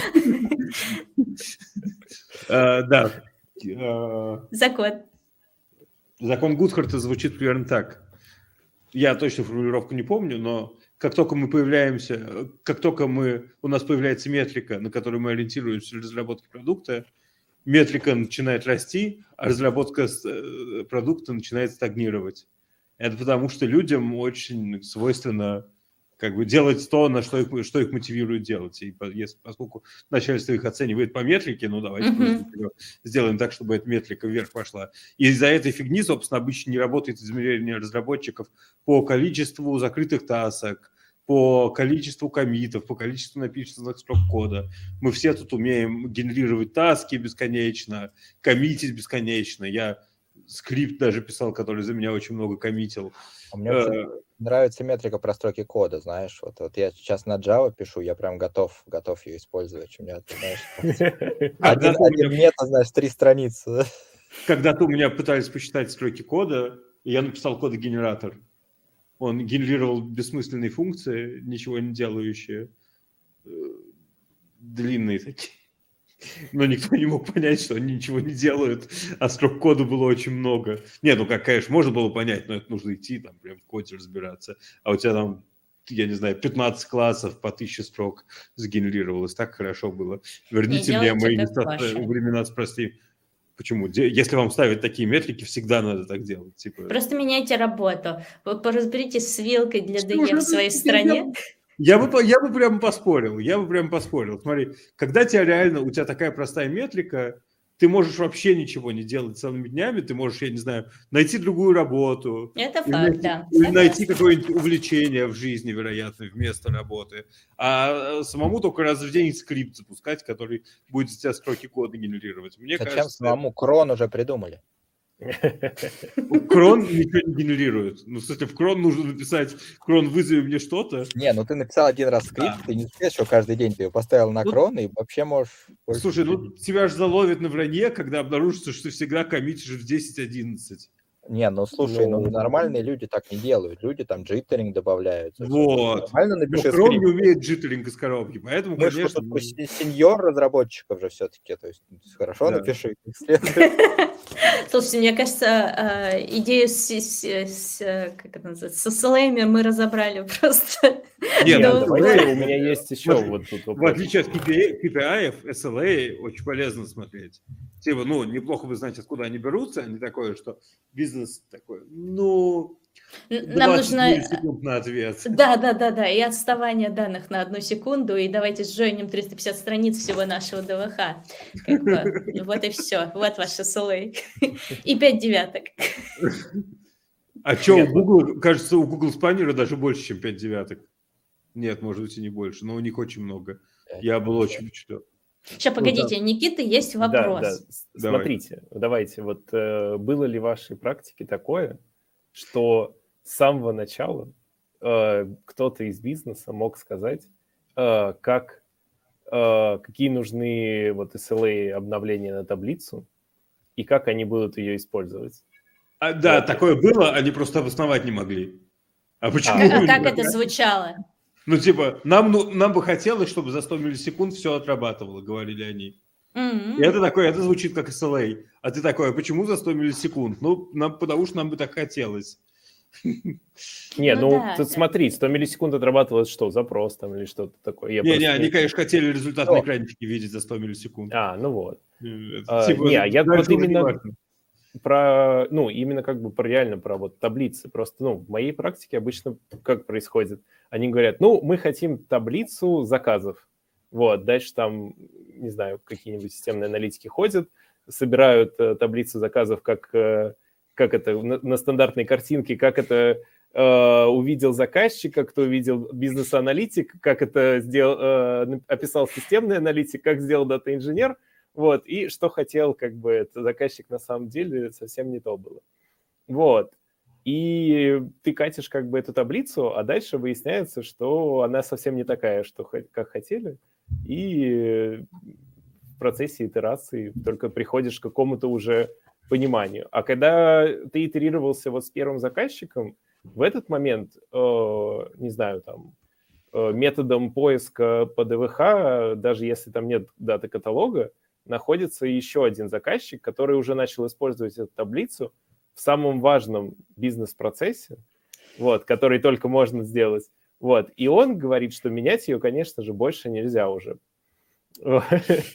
А, Да. А, Закон. Закон Гудхарта звучит примерно так. Я точно формулировку не помню, но как только мы появляемся, как только мы, у нас появляется метрика, на которую мы ориентируемся при разработке продукта, метрика начинает расти, а разработка с- э, продукта начинает стагнировать. Это потому, что людям очень свойственно как бы делать то, на что их, что их мотивирует делать. И по- если, поскольку начальство их оценивает по метрике, ну давайте Мгм. просто например, сделаем так, чтобы эта метрика вверх пошла. И из-за этой фигни, собственно, обычно не работает измерение разработчиков по количеству закрытых тасок, по количеству коммитов, по количеству написанных строк кода. Мы все тут умеем генерировать таски бесконечно, коммитить бесконечно. Я скрипт даже писал, который за меня очень много коммитил. А мне вообще Э, нравится метрика простроки кода, знаешь. Вот, вот я сейчас на Java пишу, я прям готов, готов ее использовать. У меня, ты знаешь, А, один, да, у один меня- метод, знаешь, три страницы. Когда-то у меня пытались посчитать строки кода, и я написал кодогенератор. Он генерировал бессмысленные функции, ничего не делающие, э, длинные такие. Но никто не мог понять, что они ничего не делают, а строк кода было очень много. Не, ну как, конечно, можно было понять, но это нужно идти, там, прям в коде разбираться. А у тебя там, я не знаю, пятнадцать классов по тысяче строк сгенерировалось. Так хорошо было. Верните мне делайте, мои как места, ваше. времена с простым. Почему? Де- Если вам ставят такие метрики, всегда надо так делать. Типа, Просто меняйте работу. Вы поразберитесь с вилкой для Что ДЕ же в это своей теперь стране. Я бы, по- я бы прям поспорил, я бы прям поспорил. Смотри, когда тебя реально, у тебя такая простая метрика, ты можешь вообще ничего не делать целыми днями, ты можешь, я не знаю, найти другую работу, Это или факт, найти, да. или найти Согласна. какое-нибудь увлечение в жизни, вероятно, вместо работы. А самому только раз в день скрипт запускать, который будет за тебя строки кода генерировать. Мне Зачем кажется, самому крон уже придумали? крон ничего не генерирует. Ну, кстати, в крон нужно написать, крон, вызови мне что-то. Не, ну ты написал один раз скрипт, А. ты не успеешь, что каждый день ты его поставил на Ну, крон, и вообще можешь... больше Слушай, ничего ну не- тебя же заловят на вранье, когда обнаружится, что ты всегда коммитишь в десять одиннадцать. Не, ну слушай, ну Ну. нормальные люди так не делают. Люди там джиттеринг добавляют. Вот. Нормально Но напиши Крон скрипт. не умеет джиттеринг из коробки, поэтому, Мы что конечно... тут ну, се- сеньор разработчиков же все-таки, то есть хорошо Да. напиши, как следует. Слушайте, мне кажется, э, идею с, с- с, э, как это называется, с эс эл эй мы разобрали просто. Нет, Нет, Ну, давайте, вот. у меня есть еще Смотри, вот тут В вопрос. отличие от кей пи ай, кей пи ай-ев, эс эл эй очень полезно смотреть. Типа, ну, неплохо бы знать, откуда они берутся, а не такое, что бизнес такой, ну, Нам нужно... миллисекунд на ответ. Да, да, да, да, и отставание данных на одну секунду, и давайте сжёнем триста пятьдесят страниц всего нашего ДВХ. Как бы, вот и все, вот ваш эс эл эй. И пять девяток. А что, у Google, кажется, у Google Spanner даже больше, чем пять девяток. Нет, может быть, и не больше, но у них очень много. Я был очень впечатлен. Сейчас, погодите, ну, Никита, есть вопрос. Да, да. Смотрите, давайте, вот э, было ли в вашей практике такое, что с самого начала э, кто-то из бизнеса мог сказать, э, как, э, какие нужны вот эс эл эй обновления на таблицу и как они будут ее использовать? А, да, вот. Такое было, они просто обосновать не могли. А почему? А, а как это звучало? Ну, типа, нам, ну, нам бы хотелось, чтобы за сто миллисекунд все отрабатывало, говорили они. Mm-hmm. И это такое, это звучит как эс эл эй. А ты такой, а почему за сто миллисекунд? Ну, нам, потому что нам бы так хотелось. Не, ну, ну да, тут да. Смотри, сто миллисекунд отрабатывалось что, запрос там или что-то такое? Я не, не, они, конечно, хотели результат на экранчике видеть за сто миллисекунд. А, ну вот. Это, типа, а, не, я вот именно про, ну, именно как бы про реально про вот таблицы. Просто, ну, в моей практике обычно как происходит? Они говорят, ну, мы хотим таблицу заказов. Вот, дальше там, не знаю, какие-нибудь системные аналитики ходят, собирают э, таблицу заказов, как, э, как это на, на стандартной картинке, как это э, увидел заказчик, как это увидел бизнес-аналитик, как это сделал, э, описал системный аналитик, как сделал дата-инженер, вот, и что хотел, как бы, это заказчик на самом деле совсем не то было. Вот. И ты катишь как бы эту таблицу, а дальше выясняется, что она совсем не такая, что как хотели. И в процессе итерации только приходишь к какому-то уже пониманию. А когда ты итерировался вот с первым заказчиком, в этот момент, э, не знаю, там, э, методом поиска по ДВХ, даже если там нет даты каталога, находится еще один заказчик, который уже начал использовать эту таблицу в самом важном бизнес-процессе, вот, который только можно сделать. Вот. И он говорит, что менять ее, конечно же, больше нельзя уже. А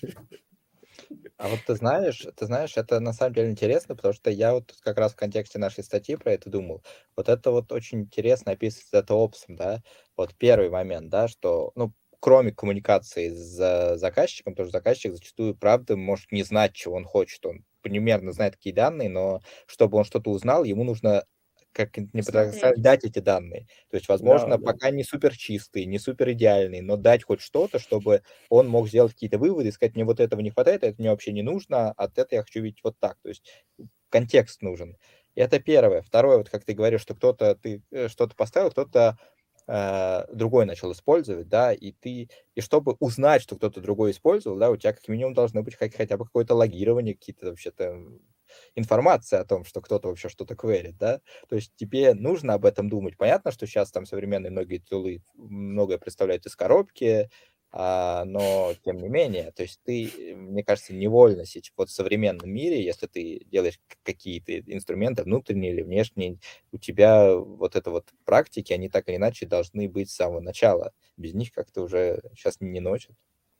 вот ты знаешь, ты знаешь, это на самом деле интересно, потому что я вот как раз в контексте нашей статьи про это думал. Вот это вот очень интересно описывается DataOps, да. Вот первый момент, да, что, ну, кроме коммуникации с заказчиком, потому что заказчик зачастую, правда, может не знать, чего он хочет. Он примерно знает, какие данные, но чтобы он что-то узнал, ему нужно как не парадоксально дать эти данные. То есть, возможно, да, пока да. не супер чистый, не супер идеальный, но дать хоть что-то, чтобы он мог сделать какие-то выводы и сказать, мне вот этого не хватает, это мне вообще не нужно, от этого я хочу видеть вот так. То есть контекст нужен. И это первое. Второе, вот как ты говоришь, что кто-то, ты что-то поставил, кто-то э, другой начал использовать, да, и ты, и чтобы узнать, что кто-то другой использовал, да, у тебя как минимум должно быть хоть, хотя бы какое-то логирование, какие-то вообще-то информация о том, что кто-то вообще что-то кверит, да, то есть тебе нужно об этом думать. Понятно, что сейчас там современные многие тулы многое представляют из коробки, а, но тем не менее, то есть ты, мне кажется, невольно сейчас вот в современном мире, если ты делаешь какие-то инструменты внутренние или внешние, у тебя вот это вот практики, они так или иначе должны быть с самого начала. Без них как-то уже сейчас не ночат.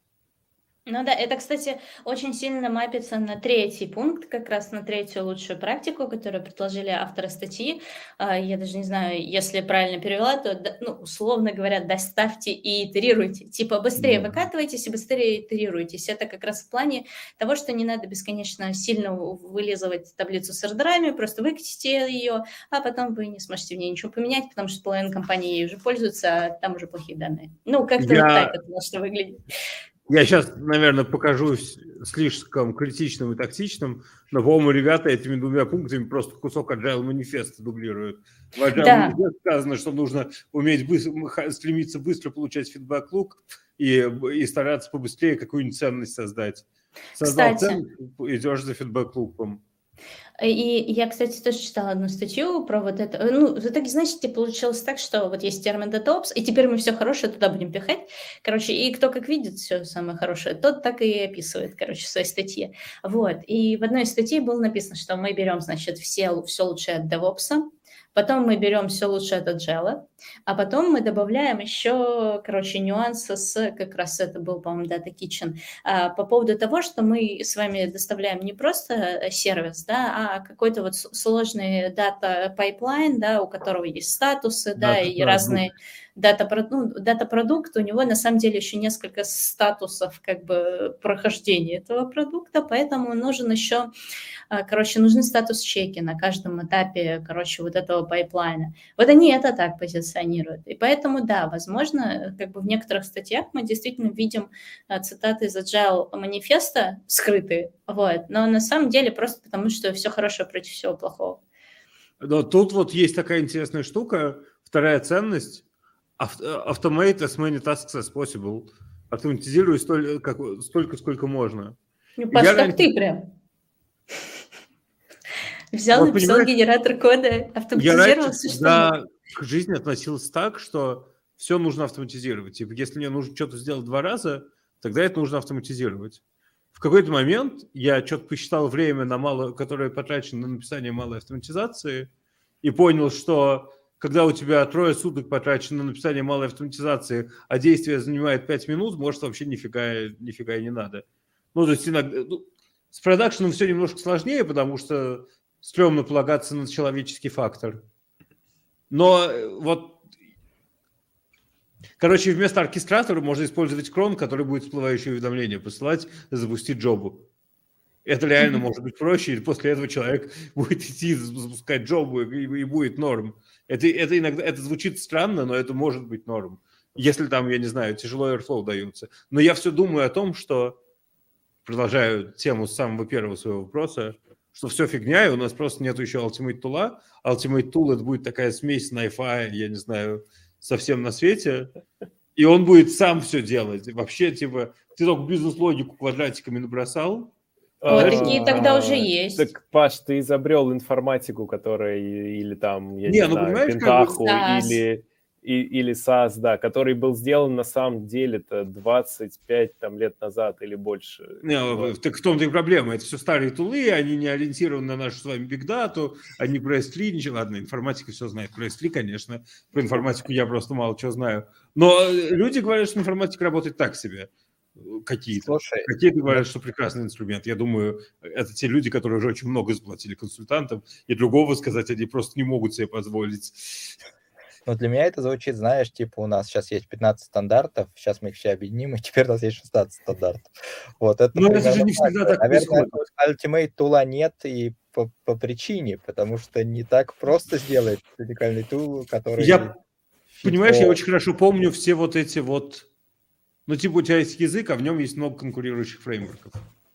Ну да, это, кстати, очень сильно мапится на третий пункт, как раз на третью лучшую практику, которую предложили авторы статьи. Я даже не знаю, если правильно перевела, то, ну, условно говоря, доставьте и итерируйте. Типа быстрее да. выкатывайтесь и быстрее итерируйтесь. Это как раз в плане того, что не надо бесконечно сильно вылизывать таблицу с ордерами, просто выкатите ее, а потом вы не сможете в ней ничего поменять, потому что половина компании ей уже пользуется, а там уже плохие данные. Ну, как-то Я... вот так это должно выглядеть. Я сейчас, наверное, покажусь слишком критичным и тактичным, но, по-моему, ребята этими двумя пунктами просто кусок Agile манифеста дублируют. В Agile да. манифесте сказано, что нужно уметь быстро, стремиться быстро получать фидбэк-лук и, и стараться побыстрее какую-нибудь ценность создать. Создал Кстати, ценность, идешь за фидбэк-луком. И я, кстати, тоже читала одну статью про вот это. Ну, в итоге, значит, получилось так, что вот есть термин DataOps, и теперь мы все хорошее туда будем пихать. Короче, и кто как видит все самое хорошее, тот так и описывает, короче, в своей статье. Вот. И в одной из статей было написано, что мы берем, значит, все, все лучшее от DevOps, потом мы берем все лучше от Agile, а потом мы добавляем еще, короче, нюансы с, как раз это был, по-моему, Data Kitchen, а, по поводу того, что мы с вами доставляем не просто сервис, да, а какой-то вот сложный дата пайплайн, да, у которого есть статусы, да, Да, и да, разные дата, ну, дата-продукт, у него на самом деле еще несколько статусов как бы прохождения этого продукта, поэтому нужен еще, а, короче, нужны статус-чеки на каждом этапе, короче, вот этого пайплайна. Вот они это так позиционируют. И поэтому, да, возможно, как бы в некоторых статьях мы действительно видим а, цитаты из Agile манифеста скрытые, вот, но на самом деле просто потому, что все хорошо против всего плохого. Но тут вот есть такая интересная штука, вторая ценность. Automate as many tasks as possible. Автоматизируй столь, как, столько, сколько можно. Ну, Паш, Я как раньше- ты прям. Взял, Вот, написал понимаешь, генератор кода, Я автоматизировал раньше все, что всегда мог. к жизни относился так, что все нужно автоматизировать. Типа, если мне нужно что-то сделать два раза, тогда это нужно автоматизировать. В какой-то момент я что-то посчитал время, на мало, которое потрачено на написание малой автоматизации, и понял, что когда у тебя трое суток потрачено на написание малой автоматизации, а действие занимает пять минут, может, вообще нифига, нифига и не надо. Ну, то есть иногда... Ну, с продакшеном все немножко сложнее, потому что стрёмно полагаться на человеческий фактор. Но вот... Короче, вместо оркестратора можно использовать крон, который будет всплывающие уведомления посылать, запустить джобу. Это реально может быть проще, и после этого человек будет идти запускать джобу, и, и будет норм. Это, это иногда это звучит странно, но это может быть норм. Если там, я не знаю, тяжело Airflow даются. Но я все думаю о том, что, продолжаю тему с самого первого своего вопроса, что все фигня, и у нас просто нету еще Ultimate Tool. Ultimate Tool — это будет такая смесь Найфа, я не знаю, совсем на свете. И он будет сам все делать. Вообще, типа, ты только бизнес-логику квадратиками набросал. О, А, такие тогда уже есть. Так, Паш, ты изобрел информатику, которая или там, я Не, не ну, знаю, понимаешь, как бы Пентаху SaaS. или, и- или SaaS, да, который был сделан на самом деле-то двадцать пять там, лет назад или больше. Не, Вот. так в том-то и проблема. Это все старые тулы, они не ориентированы на нашу с вами бигдату, они про эс три ничего. Ладно, информатика все знает. Про эс три, конечно. Про информатику я просто мало чего знаю. Но люди говорят, что информатика работает так себе. Какие-то. Слушай, Какие-то говорят, что прекрасный инструмент. Я думаю, это те люди, которые уже очень много заплатили консультантам, и другого сказать они просто не могут себе позволить. но для меня это звучит, знаешь, типа у нас сейчас есть пятнадцать стандартов, сейчас мы их все объединим, и теперь у нас есть шестнадцать стандартов. Вот это Но это же примерно не всегда так. так Наверное, происходит. Ultimate Tool нет и по, по причине, потому что не так просто сделать уникальный тул, который... Я, понимаешь, я фит-фор. очень хорошо помню все вот эти вот... Ну, типа, у тебя есть язык, а в нем есть много конкурирующих фреймворков.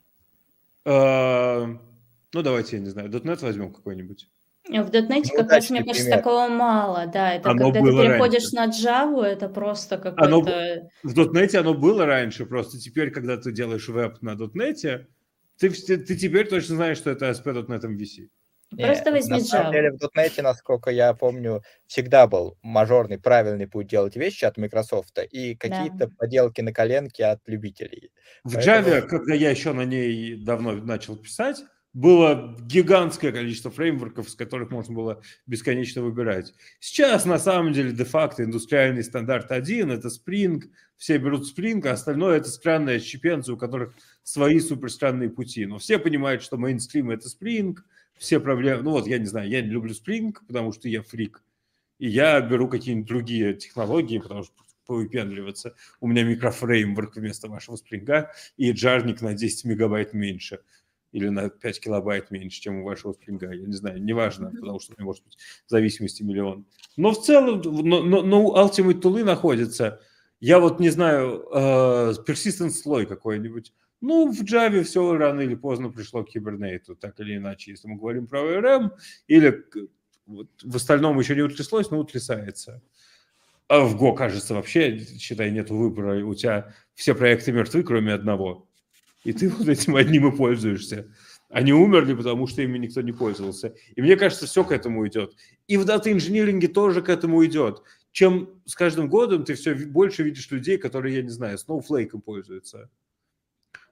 Э, Ну, давайте, я не знаю, .дот нет возьмем какой-нибудь. В .дот нет, Ну, как раз, мне удачный кажется, пример. такого мало, да. Это Оно когда ты было переходишь раньше. на Java, это просто Оно, какой-то... в .дот нет оно было раньше, просто теперь, когда ты делаешь веб на .дот нет, ты, ты, ты теперь точно знаешь, что это эй эс пи точка дот нет эм ви си. Не, Просто возьми на самом Java. деле в .дот нет, насколько я помню, всегда был мажорный, правильный путь делать вещи от Microsoft и какие-то поделки на коленке от любителей. В Поэтому- Java, когда я еще на ней давно начал писать, было гигантское количество фреймворков, с которых можно было бесконечно выбирать. Сейчас, на самом деле, де-факто индустриальный стандарт один – это Spring, все берут Spring, а остальное – это странные отщепенцы, у которых свои суперстранные пути. Но все понимают, что мейнстрим – это Spring, все проблемы… Ну вот, я не знаю, я не люблю Spring, потому что я фрик, и я беру какие-нибудь другие технологии, потому что повыпендриваться. У меня микрофреймворк вместо вашего Spring, и джарник на десять мегабайт меньше. Или на пять килобайт меньше, чем у вашего спринга. Я не знаю, неважно, mm-hmm. потому что у меня может быть зависимости миллион. Но в целом, но, но, но у Ultimate Tool находится, я вот не знаю, э, persistent слой какой-нибудь. Ну, в Java все рано или поздно пришло к Hibernate, так или иначе, если мы говорим про ви ар эм, или вот, в остальном еще не утряслось, но утрясается. А в Go, кажется, вообще, считай, нету выбора, у тебя все проекты мертвы, кроме одного. И ты вот этим одним и пользуешься. Они умерли, потому что ими никто не пользовался. И мне кажется, все к этому идет. И в дата-инжиниринге тоже к этому идет. Чем с каждым годом ты все больше видишь людей, которые, я не знаю, Snowflake пользуются.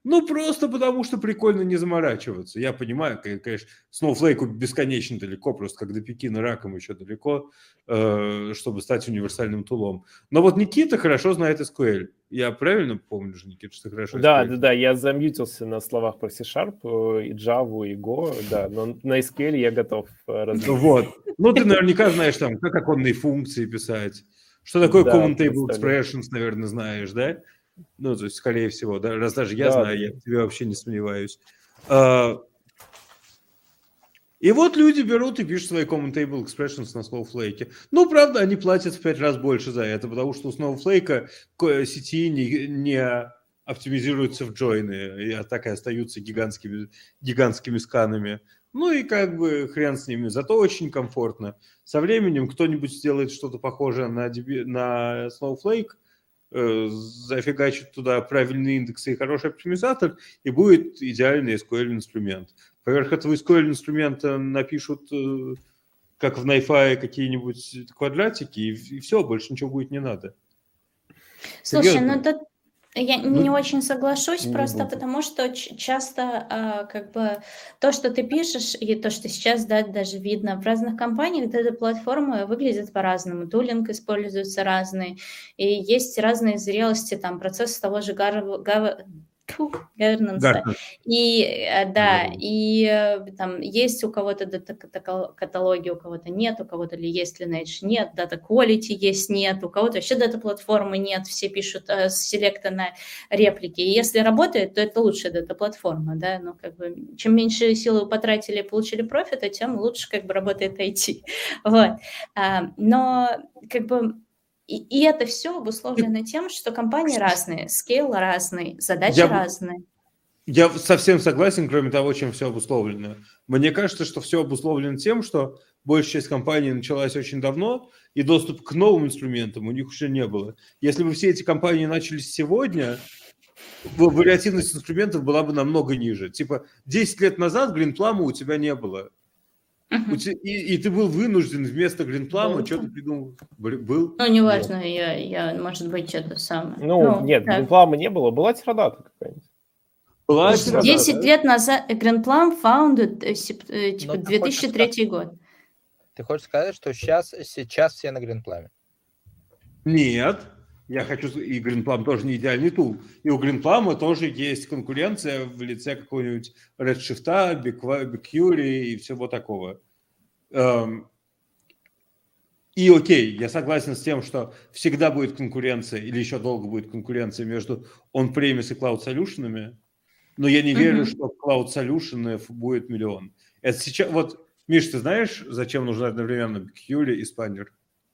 Ну, просто потому, что прикольно не заморачиваться. Я понимаю, конечно, Snowflake бесконечно далеко, просто как до Пекина раком еще далеко, чтобы стать универсальным тулом. Но вот Никита хорошо знает эс ку эль. Я правильно помню же, Никита, что ты хорошо эс ку эль? Да, да, да, я замьютился на словах про C-Sharp, и Java, и Go, да, но на эс ку эль я готов развить. Вот. Ну, ты наверняка знаешь там, как оконные функции писать. Что такое Да, Common Table представляю. Expressions, наверное, знаешь, да? Ну, то есть, скорее всего, да, раз даже я Да, знаю, да. я в тебе вообще не сомневаюсь. А, И вот люди берут и пишут свои Common Table Expressions на Snowflake. Ну, правда, они платят в пять раз больше за это, потому что у Snowflake сети не, не оптимизируются в джойны, а так и остаются гигантскими, гигантскими сканами. Ну и как бы хрен с ними, зато очень комфортно. Со временем кто-нибудь сделает что-то похожее на, ди би, на Snowflake, э, зафигачит туда правильные индексы и хороший оптимизатор, и будет идеальный эс ку эль-инструмент. Поверх этого эс ку эль-инструмента напишут, э, как в NiFi, какие-нибудь квадратики, и, и все, больше ничего будет не надо. Слушай, Серьезно. ну тут я Ну, не очень соглашусь, не просто буду. потому что ч- часто а, как бы то, что ты пишешь, и то, что сейчас да, даже видно в разных компаниях, эта платформа выглядит по-разному, тулинг используется разный, и есть разные зрелости, там, процесс того же гар- гав- тьфу, governance, Гартнер. и э, да, Governance. и э, там есть у кого-то дата-каталоги, у кого-то нет, у кого-то ли есть Lineage, нет, дата quality есть, нет, у кого-то вообще дата-платформы нет, все пишут э, с селекта на реплики, и если работает, то это лучшая дата-платформа, да, ну как бы чем меньше силы вы потратили и получили профита, тем лучше как бы работает ай ти, вот, а, но как бы и, и это все обусловлено тем, что компании разные, скейл разный, задачи Я, разные. я совсем согласен, кроме того, чем все обусловлено. Мне кажется, что все обусловлено тем, что большая часть компаний началась очень давно, и доступ к новым инструментам у них уже не было. Если бы все эти компании начались сегодня, вариативность инструментов была бы намного ниже. Типа десять лет назад Greenplum у тебя не было. Мгм. У те- И, и ты был вынужден вместо Greenplum Был что-то там. придумать. Бл- Был? Ну, неважно, я, я, может быть, это самое. Ну, нет, так. Greenplum не было, была Teradata какая-нибудь. Была Слушай, Teradata, десять да? лет назад Greenplum founded, э, сеп- э, типа, Ну, ты две хочешь тысячи третий год. Ты хочешь сказать, что сейчас, сейчас все на Greenplum? Нет. Я хочу... И Greenplum тоже не идеальный тул. И у Greenplum тоже есть конкуренция в лице какого-нибудь Redshift, BigQuery и всего такого. Эм, И окей, я согласен с тем, что всегда будет конкуренция, или еще долго будет конкуренция между on-premise и cloud-солюшенами, но я не верю, Мгм. что cloud-солюшенов будет миллион. Это сейчас... Вот, Миш, ты знаешь, зачем нужны одновременно BigQuery и Spanner?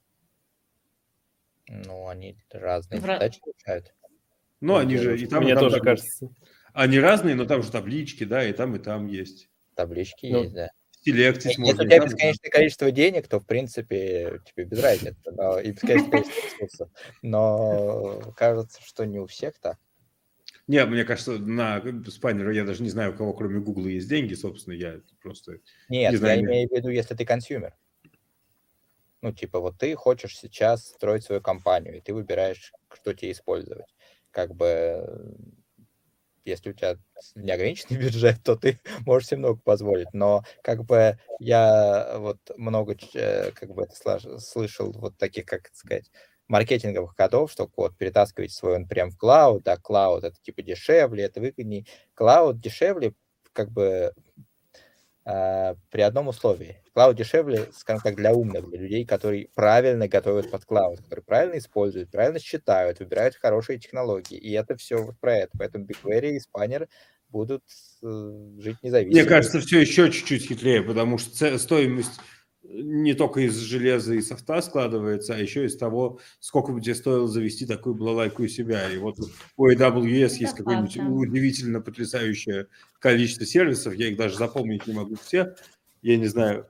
Ну, они разные В ра- задачи решают. Ну, Ну, они же делают. и там, и Мне там тоже таблички. кажется. Они разные, но там же таблички, да, и там, и там есть. Таблички Ну, есть, да. Селектить Если можно. у и тебя там, и там. бесконечное количество денег, то, в принципе, тебе без разницы. Но, и бесконечное количество ресурсов. Но кажется, что не у всех так. Не, мне кажется, на спаннера я даже не знаю, у кого кроме Гугла есть деньги, собственно, я просто Нет, не знаю. я не- имею в виду, если ты консюмер. Ну, типа, вот ты хочешь сейчас строить свою компанию, и ты выбираешь, что тебе использовать. Как бы, э, если у тебя неограниченный бюджет, то ты можешь себе много позволить. Но, как бы, я вот много, ч- э, как бы, это слаж- слышал вот таких, как это сказать, маркетинговых кодов, что вот перетаскивать свой он-прем в клауд, да, клауд это типа дешевле, это выгоднее. Клауд дешевле, как бы, а, при одном условии. Клауд дешевле, скажем так, для умных, для людей, которые правильно готовят под клауд, которые правильно используют, правильно считают, выбирают хорошие технологии. И это все вот про это. Поэтому BigQuery и Spanner будут э, жить Мне независимо. кажется, все еще чуть-чуть хитрее, потому что це- стоимость не только из железа и софта складывается, а еще из того, сколько бы тебе стоило завести такую балалайку у себя. И вот у эй дабл ю эс Это есть какое-нибудь факт, да. удивительно потрясающее количество сервисов, я их даже запомнить не могу все. Я не знаю,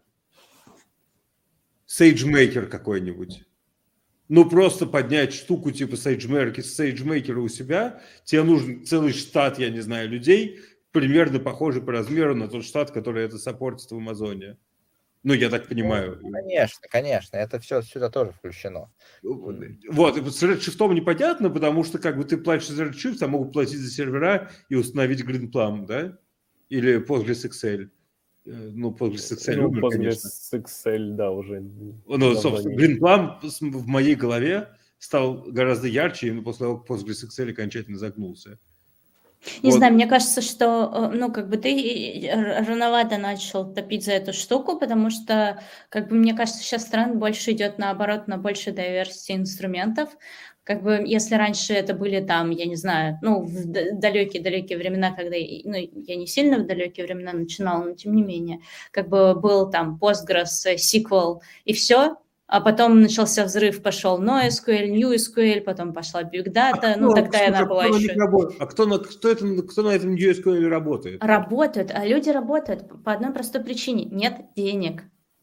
SageMaker какой-нибудь. Ну, просто поднять штуку типа SageMaker, SageMaker у себя, тебе нужен целый штат, я не знаю, людей, примерно похожий по размеру на тот штат, который это саппортит в Амазоне. Ну, я так понимаю. Конечно, конечно, это все сюда тоже включено. Вот, и с Redshift непонятно, потому что как бы ты платишь за Redshift, а могут платить за сервера и установить Greenplum, да? Или PostgreSQL. Ну, PostgreSQL ну, умер, конечно. PostgreSQL, да, уже. Ну, собственно, Greenplum в моей голове стал гораздо ярче, и после того, как PostgreSQL окончательно загнулся. Не Вот. знаю, мне кажется, что, ну, как бы ты рановато начал топить за эту штуку, потому что, как бы, мне кажется, сейчас тренд больше идет, наоборот, на больше diversity инструментов. Как бы, если раньше это были там, я не знаю, ну, в далекие-далекие времена, когда, ну, я не сильно в далекие времена начинала, но тем не менее, как бы был там Postgres, эс ку эль и все. А потом начался взрыв, пошел NoSQL, NewSQL, потом пошла Big Data, а ну кто, тогда кто, она кто была еще... Работ... А кто на, кто, это, кто на этом NewSQL работает? Работают, а люди работают по одной простой причине – нет денег.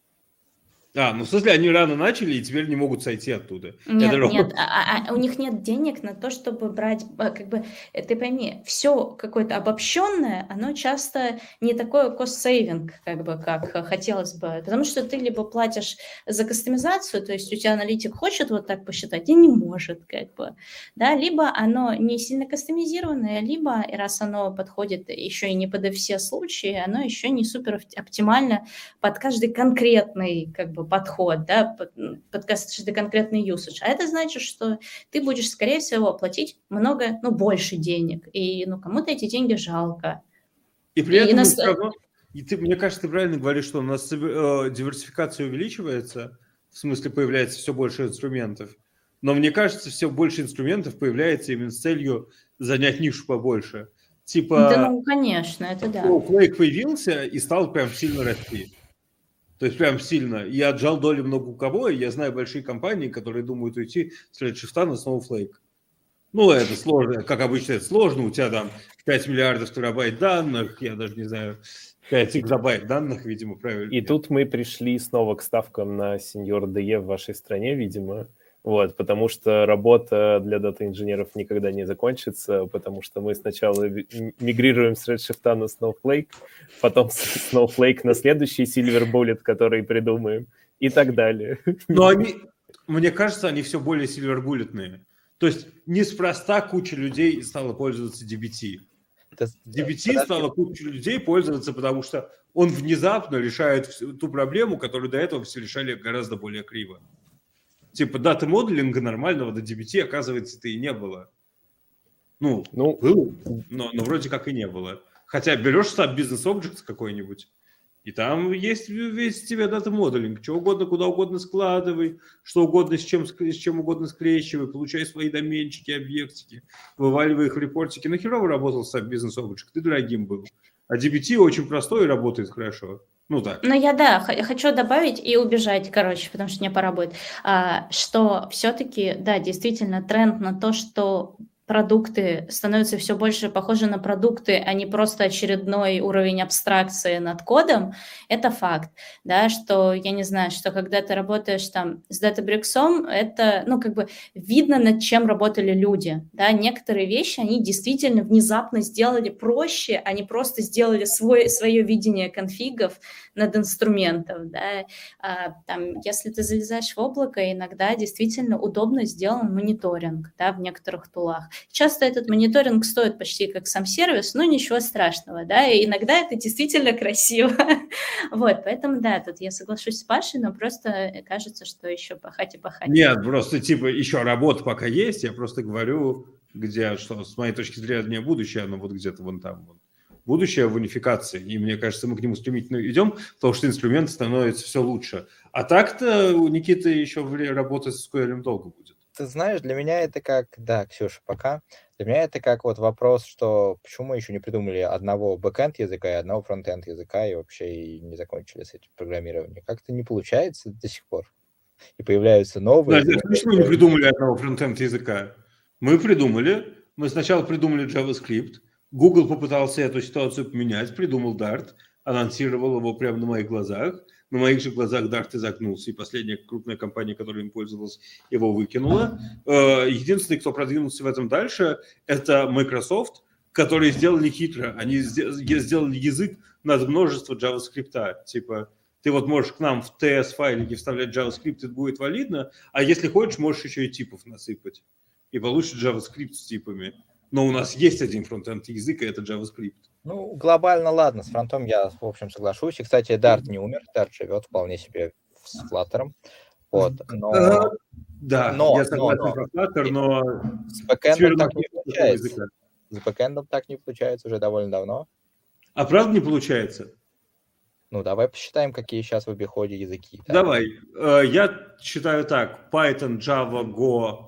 А, ну в смысле, они рано начали и теперь не могут сойти оттуда. Нет, Это нет, а, а, у них нет денег на то, чтобы брать, как бы, ты пойми, все какое-то обобщенное, оно часто не такое cost-saving, как бы, как хотелось бы, потому что ты либо платишь за кастомизацию, то есть у тебя аналитик хочет вот так посчитать и не может, как бы, да, либо оно не сильно кастомизированное, либо, раз оно подходит еще и не под все случаи, оно еще не супер оптимально под каждый конкретный, как бы, подход, да, под, под каждый конкретный usage. А это значит, что ты будешь, скорее всего, платить много, ну, больше денег. И, ну, кому-то эти деньги жалко. И при этом, и нас... все равно, и ты, мне кажется, ты правильно говоришь, что у нас э, диверсификация увеличивается, в смысле появляется все больше инструментов. Но мне кажется, все больше инструментов появляется именно с целью занять нишу побольше. Типа... Да, ну, конечно, это да. Ну, Quake появился и стал прям сильно расти. То есть прям сильно. Я отжал доли много у кого, и я знаю большие компании, которые думают уйти с Redshift на Snowflake. Ну, это сложно. Как обычно, это сложно. У тебя там пять миллиардов терабайт данных, я даже не знаю, пять экзобайт данных, видимо, правильно. И тут мы пришли снова к ставкам на сеньор ди и в вашей стране, видимо. Вот, потому что работа для дата-инженеров никогда не закончится, потому что мы сначала мигрируем с Redshift на Snowflake, потом с Snowflake на следующий Silver Bullet, который придумаем, и так далее. Но они, мне кажется, они все более Silver Bullet'ные. То есть неспроста куча людей стала пользоваться ди би ти. ди би ти стала куча людей пользоваться, потому что он внезапно решает ту проблему, которую до этого все решали гораздо более криво. Типа дата-моделинга нормального до ди би ти, оказывается-то и не было. Ну, ну был, но, но вроде как и не было. Хотя берешь SAP Business Objects какой-нибудь, и там есть весь тебе дата-моделинг. Что угодно, куда угодно складывай, что угодно, с чем, с чем угодно скрещивай, получай свои доменчики, объектики, вываливай их в репортики. На херово работал SAP Business Objects, ты дорогим был. А ди би ти очень простой и работает хорошо. Ну так. Ну, я, да, хочу добавить и убежать, короче, потому что мне пора будет, а, что все-таки, да, действительно тренд на то, что продукты становятся все больше похожи на продукты, а не просто очередной уровень абстракции над кодом, это факт, да, что, я не знаю, что когда ты работаешь там с Databricks, это, ну, как бы видно, над чем работали люди, да, некоторые вещи, они действительно внезапно сделали проще, они просто сделали свой, свое видение конфигов над инструментом, да, а, там, если ты залезаешь в облако, иногда действительно удобно сделан мониторинг, да, в некоторых тулах. Часто этот мониторинг стоит почти как сам сервис, но ничего страшного, да, и иногда это действительно красиво. Вот, поэтому, да, тут я соглашусь с Пашей, но просто кажется, что еще пахать и пахать. Нет, просто, типа, еще работа пока есть, я просто говорю, где, что, с моей точки зрения, будущее, оно вот где-то вон там, вон. Будущее в унификации, и мне кажется, мы к нему стремительно идем, потому что инструмент становится все лучше. А так-то у Никиты еще работать с эс ку эль долго будет. Ты знаешь, для меня это как... Да, Ксюша, пока. Для меня это как вот вопрос, что почему мы еще не придумали одного бэкэнд языка и одного фронтенд языка, и вообще и не закончили с этим программированием. Как-то не получается до сих пор. И появляются новые... Да, почему мы не придумали одного фронтенд языка? Мы придумали. Мы сначала придумали JavaScript. Google попытался эту ситуацию поменять, придумал Dart, анонсировал его прямо на моих глазах. На моих же глазах Dart изогнулся, и последняя крупная компания, которая им пользовалась, его выкинула. Единственный, кто продвинулся в этом дальше, это Microsoft, которые сделали хитро. Они сделали язык над множество JavaScript. Типа Ты вот можешь к нам в ти эс-файлике вставлять JavaScript, это будет валидно, а если хочешь, можешь еще и типов насыпать. И получишь JavaScript с типами. Но у нас есть один фронтенд язык, и это JavaScript. Ну, глобально, ладно, с фронтом я, в общем, соглашусь. И, кстати, Dart не умер, Dart живет вполне себе с Flutter. Вот, но... Да, но, я согласен но, про Flutter, но... С бэкэндом так не языка. получается. С бэкэндом так не получается уже довольно давно. А правда не получается? Ну, давай посчитаем, какие сейчас в обиходе языки. Да? Давай. Я считаю так. Python, Java, Go.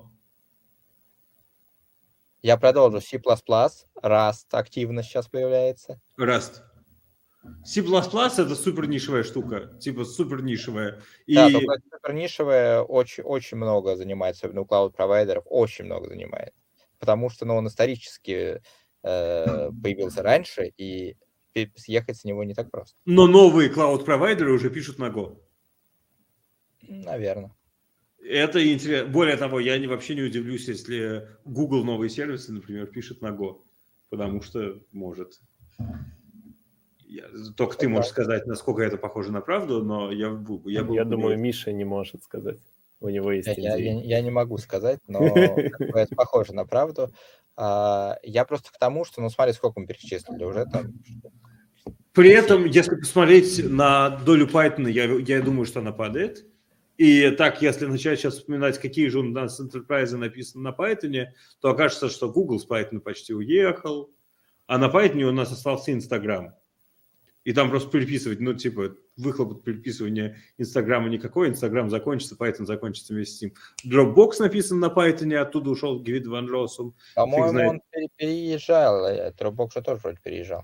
Я продолжу. C++, Rust активно сейчас появляется. Rust. C++ это супер нишевая штука. Типа супер нишевая. И... Да, только супер нишевая очень, очень много занимает, особенно у клауд-провайдеров, очень много занимает. Потому что ну, он исторически э, появился раньше, и съехать с него не так просто. Но новые клауд-провайдеры уже пишут на Go. Наверное. Это интересно. Более того, я не, вообще не удивлюсь, если Google новые сервисы, например, пишет на Go. Потому что может. Я, только ты можешь сказать, насколько это похоже на правду, но я, я, я думаю, Миша не может сказать. У него есть я, я, я не могу сказать, но это похоже на правду. Я просто к тому, что, ну, смотри, сколько мы перечислили уже там. При этом, если посмотреть на долю Python, я, я думаю, что она падает. И так, если начать сейчас вспоминать, какие же у нас enterprise написаны на Python, то окажется, что Google с Python почти уехал, а на Python у нас остался Instagram. И там просто переписывать, ну, типа, выхлоп от переписывания Инстаграма никакой, Инстаграм закончится, Python закончится вместе с ним. Dropbox написан на Python, оттуда ушел Гвид Ван Россум. По-моему, он переезжал, Dropbox же тоже вроде переезжал.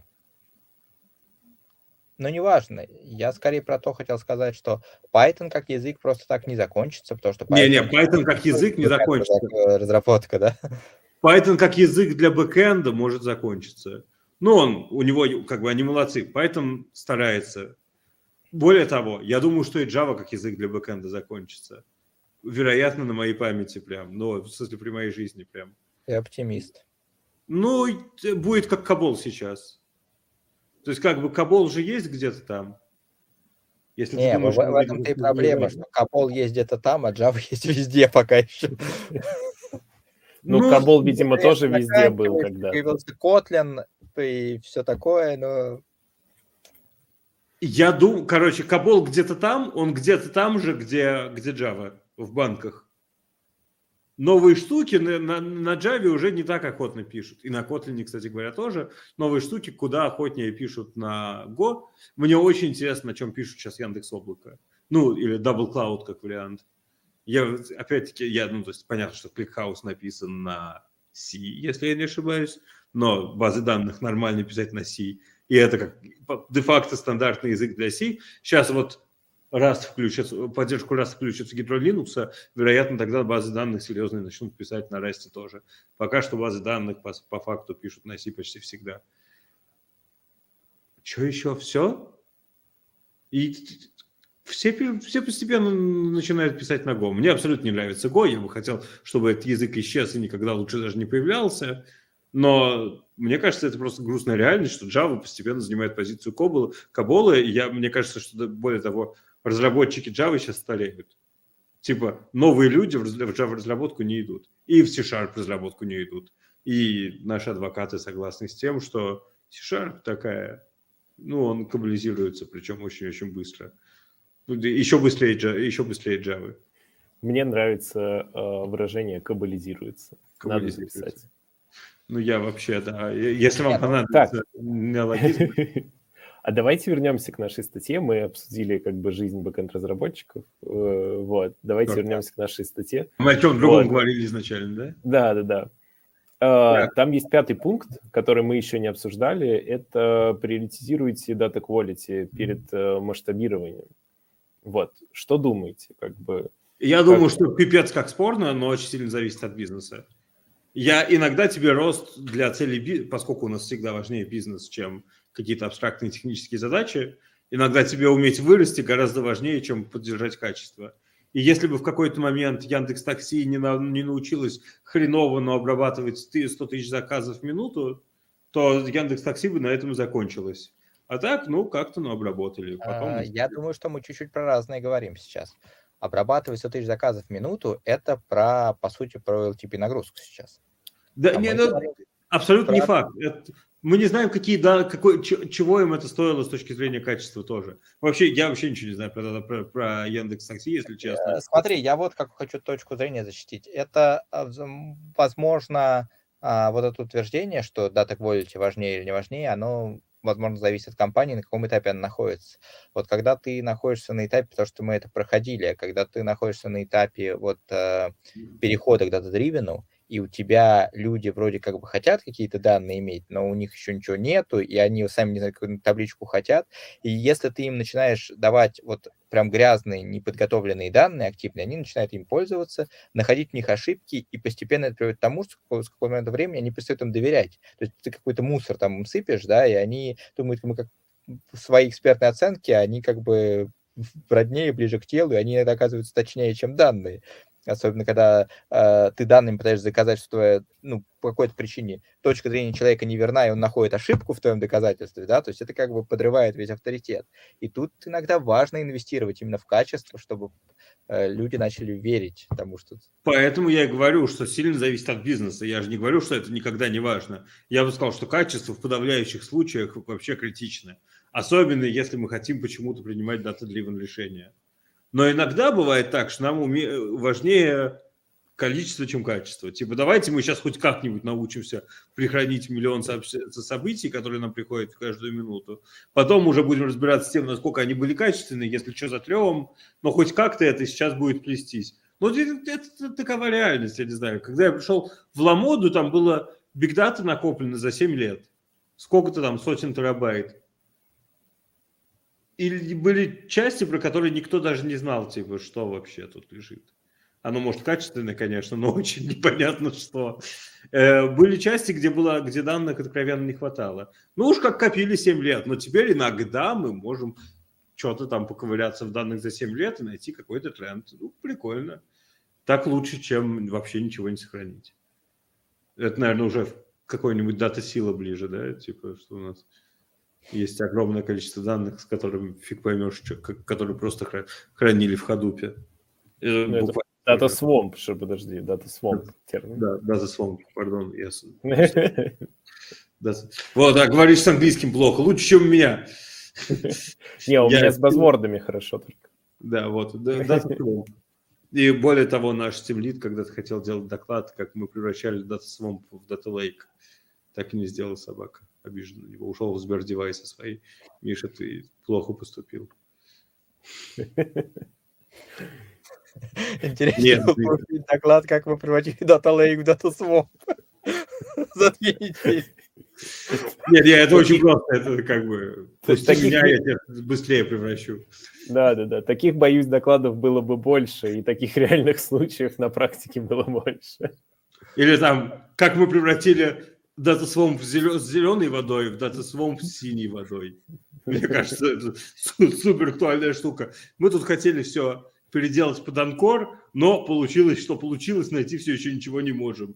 Но неважно, я скорее про то хотел сказать, что Python как язык просто так не закончится, потому что... Не-не, Python, Python как язык не закончится. Разработка, да? Python как язык для бэкэнда может закончиться. Ну, он, у него, как бы, они молодцы. Python старается. Более того, я думаю, что и Java как язык для бэкэнда закончится. Вероятно, на моей памяти прям. Ну, в смысле, при моей жизни прям. Ты оптимист. Ну, будет как Кабол сейчас. То есть, как бы, Кабол же есть где-то там. Если Не, думаешь, в, в этом-то и проблема, что Кабол есть где-то там, а Java есть везде пока еще. Ну, Кабол, видимо, тоже везде был когда-то. Появился Kotlin и все такое, но... Я думаю, короче, Кабол где-то там, он где-то там же, где, где Java, в банках. Новые штуки на, на, на Java уже не так охотно пишут. И на Kotlin, кстати говоря, тоже. Новые штуки куда охотнее пишут на Go. Мне очень интересно, на чем пишут сейчас Яндекс.Облако. Ну, или Double Cloud как вариант. Я, опять-таки, я, ну, то есть понятно, что ClickHouse написан на C, если я не ошибаюсь, но базы данных нормально писать на C. И это как де-факто стандартный язык для C. Сейчас вот Rust включится, поддержку Rust включит в Gidro Linux, вероятно, тогда базы данных серьезные начнут писать на Rust тоже. Пока что базы данных по, по факту пишут на C почти всегда. Что еще? Все? И все, все постепенно начинают писать на Go. Мне абсолютно не нравится Go. Я бы хотел, чтобы этот язык исчез и никогда лучше даже не появлялся. Но мне кажется, это просто грустная реальность, что Java постепенно занимает позицию Кабола. И я, мне кажется, что, более того, разработчики Java сейчас стареют. Типа, новые люди в Java разработку не идут. И в C-Sharp разработку не идут. И наши адвокаты согласны с тем, что C-Sharp такая, ну, он кабализируется, причем очень-очень быстро. Еще быстрее, еще быстрее Java. Мне нравится э, выражение «кабализируется». Надо записать. Ну, я вообще, да. Если вам понадобится неологизм. А давайте вернемся к нашей статье. Мы обсудили как бы жизнь бэкэнд-разработчиков. Вот. Давайте вернемся к нашей статье. Мы о чем другом говорили изначально, да? Да, да, да. Uh, там есть пятый пункт, который мы еще не обсуждали. Это приоритизируйте data quality перед uh, масштабированием. Вот. Что думаете? Как бы, Я как... думаю, что пипец как спорно, но очень сильно зависит от бизнеса. Я иногда тебе рост для целей бизнеса, поскольку у нас всегда важнее бизнес, чем какие-то абстрактные технические задачи, иногда тебе уметь вырасти гораздо важнее, чем поддержать качество. И если бы в какой-то момент Яндекс.Такси не, на, не научилась хреново, но обрабатывать сто тысяч заказов в минуту, то Яндекс.Такси бы на этом и закончилось. А так, ну, как-то, ну, обработали. Потом... А, Я думаю, что мы чуть-чуть про разное говорим сейчас. Обрабатывать сто тысяч заказов в минуту – это про, по сути, про эл ти пи-нагрузку сейчас. Да, А не, мы ну, говорим абсолютно не про- факт. Это- мы не знаем, какие, да, какой, ч- чего им это стоило с точки зрения качества тоже. Вообще, я вообще ничего не знаю про, про, про Яндекс.Такси, если честно. Э, Смотри, я вот как хочу точку зрения защитить. Это, а, взм, возможно, а, вот это утверждение, что data quality важнее или не важнее, оно, возможно, зависит от компании, на каком этапе она находится. Вот когда ты находишься на этапе, потому что мы это проходили, а когда ты находишься на этапе вот э, перехода к дата-дривену, и у тебя люди вроде как бы хотят какие-то данные иметь, но у них еще ничего нету, и они сами не знают, какую табличку хотят. И если ты им начинаешь давать вот прям грязные, неподготовленные данные активные, они начинают им пользоваться, находить в них ошибки, и постепенно это приводит к тому, что с какого-то момента времени они перестают им доверять. То есть ты какой-то мусор там им сыпешь, да, и они думают, мы как в своей экспертной оценке, они как бы роднее, ближе к телу, и они иногда оказываются точнее, чем данные. Особенно, когда э, ты данными пытаешься доказать, что твоя, ну, по какой-то причине точка зрения человека неверна, и он находит ошибку в твоем доказательстве, да, то есть это как бы подрывает весь авторитет. И тут иногда важно инвестировать именно в качество, чтобы э, люди начали верить тому, что... Поэтому я и говорю, что сильно зависит от бизнеса. Я же не говорю, что это никогда не важно. Я бы сказал, что качество в подавляющих случаях вообще критично. Особенно, если мы хотим почему-то принимать data-driven решения. Но иногда бывает так, что нам уме... важнее количество, чем качество. Типа, давайте мы сейчас хоть как-нибудь научимся прихранить миллион событий, которые нам приходят каждую минуту. Потом уже будем разбираться с тем, насколько они были качественные, если что, затрем, но хоть как-то это сейчас будет плестись. Ну, это, это, это такова реальность, я не знаю. Когда я пришел в Ламоду, там было бигдата накоплено за семь лет. Сколько-то там, сотен терабайт. И были части, про которые никто даже не знал, типа, что вообще тут лежит. Оно, может, качественное, конечно, но очень непонятно, что. Э, были части, где, было, где данных откровенно не хватало. Ну уж как копили семь лет, но теперь иногда мы можем что-то там поковыряться в данных за семь лет и найти какой-то тренд. Ну, прикольно. Так лучше, чем вообще ничего не сохранить. Это, наверное, уже какой-нибудь дата-сила ближе, да? Типа, что у нас... Есть огромное количество данных, с которыми фиг поймешь, что, которые просто хранили в Hadoop. Ну, Data Swamp, что, подожди, Data Swamp термин. Да, Data Swamp, пардон. Yes. Вот, а говоришь с английским плохо, лучше, чем у меня. Не, у меня с базвордами хорошо только. Да, вот, Data Swamp. И более того, наш тимлид когда-то хотел делать доклад, как мы превращали Data Swamp в Data Lake. Так и не сделал собака. Обижен на него. Ушел в Сбердевайсы свои. Миша, ты плохо поступил. Интересно, доклад, как вы превратили Data Lake в Data Swamp. За две недели. Нет, нет, это очень просто. Это как бы... Пусти меня, я тебя быстрее превращу. Да, да, да. Таких, боюсь, докладов было бы больше, и таких реальных случаев на практике было больше. Или там, как мы превратили Data Swamp с зеленой водой в Data Swamp с синей водой. Мне кажется, это супер актуальная штука. Мы тут хотели все переделать под анкор, но получилось, что получилось, найти все еще ничего не можем.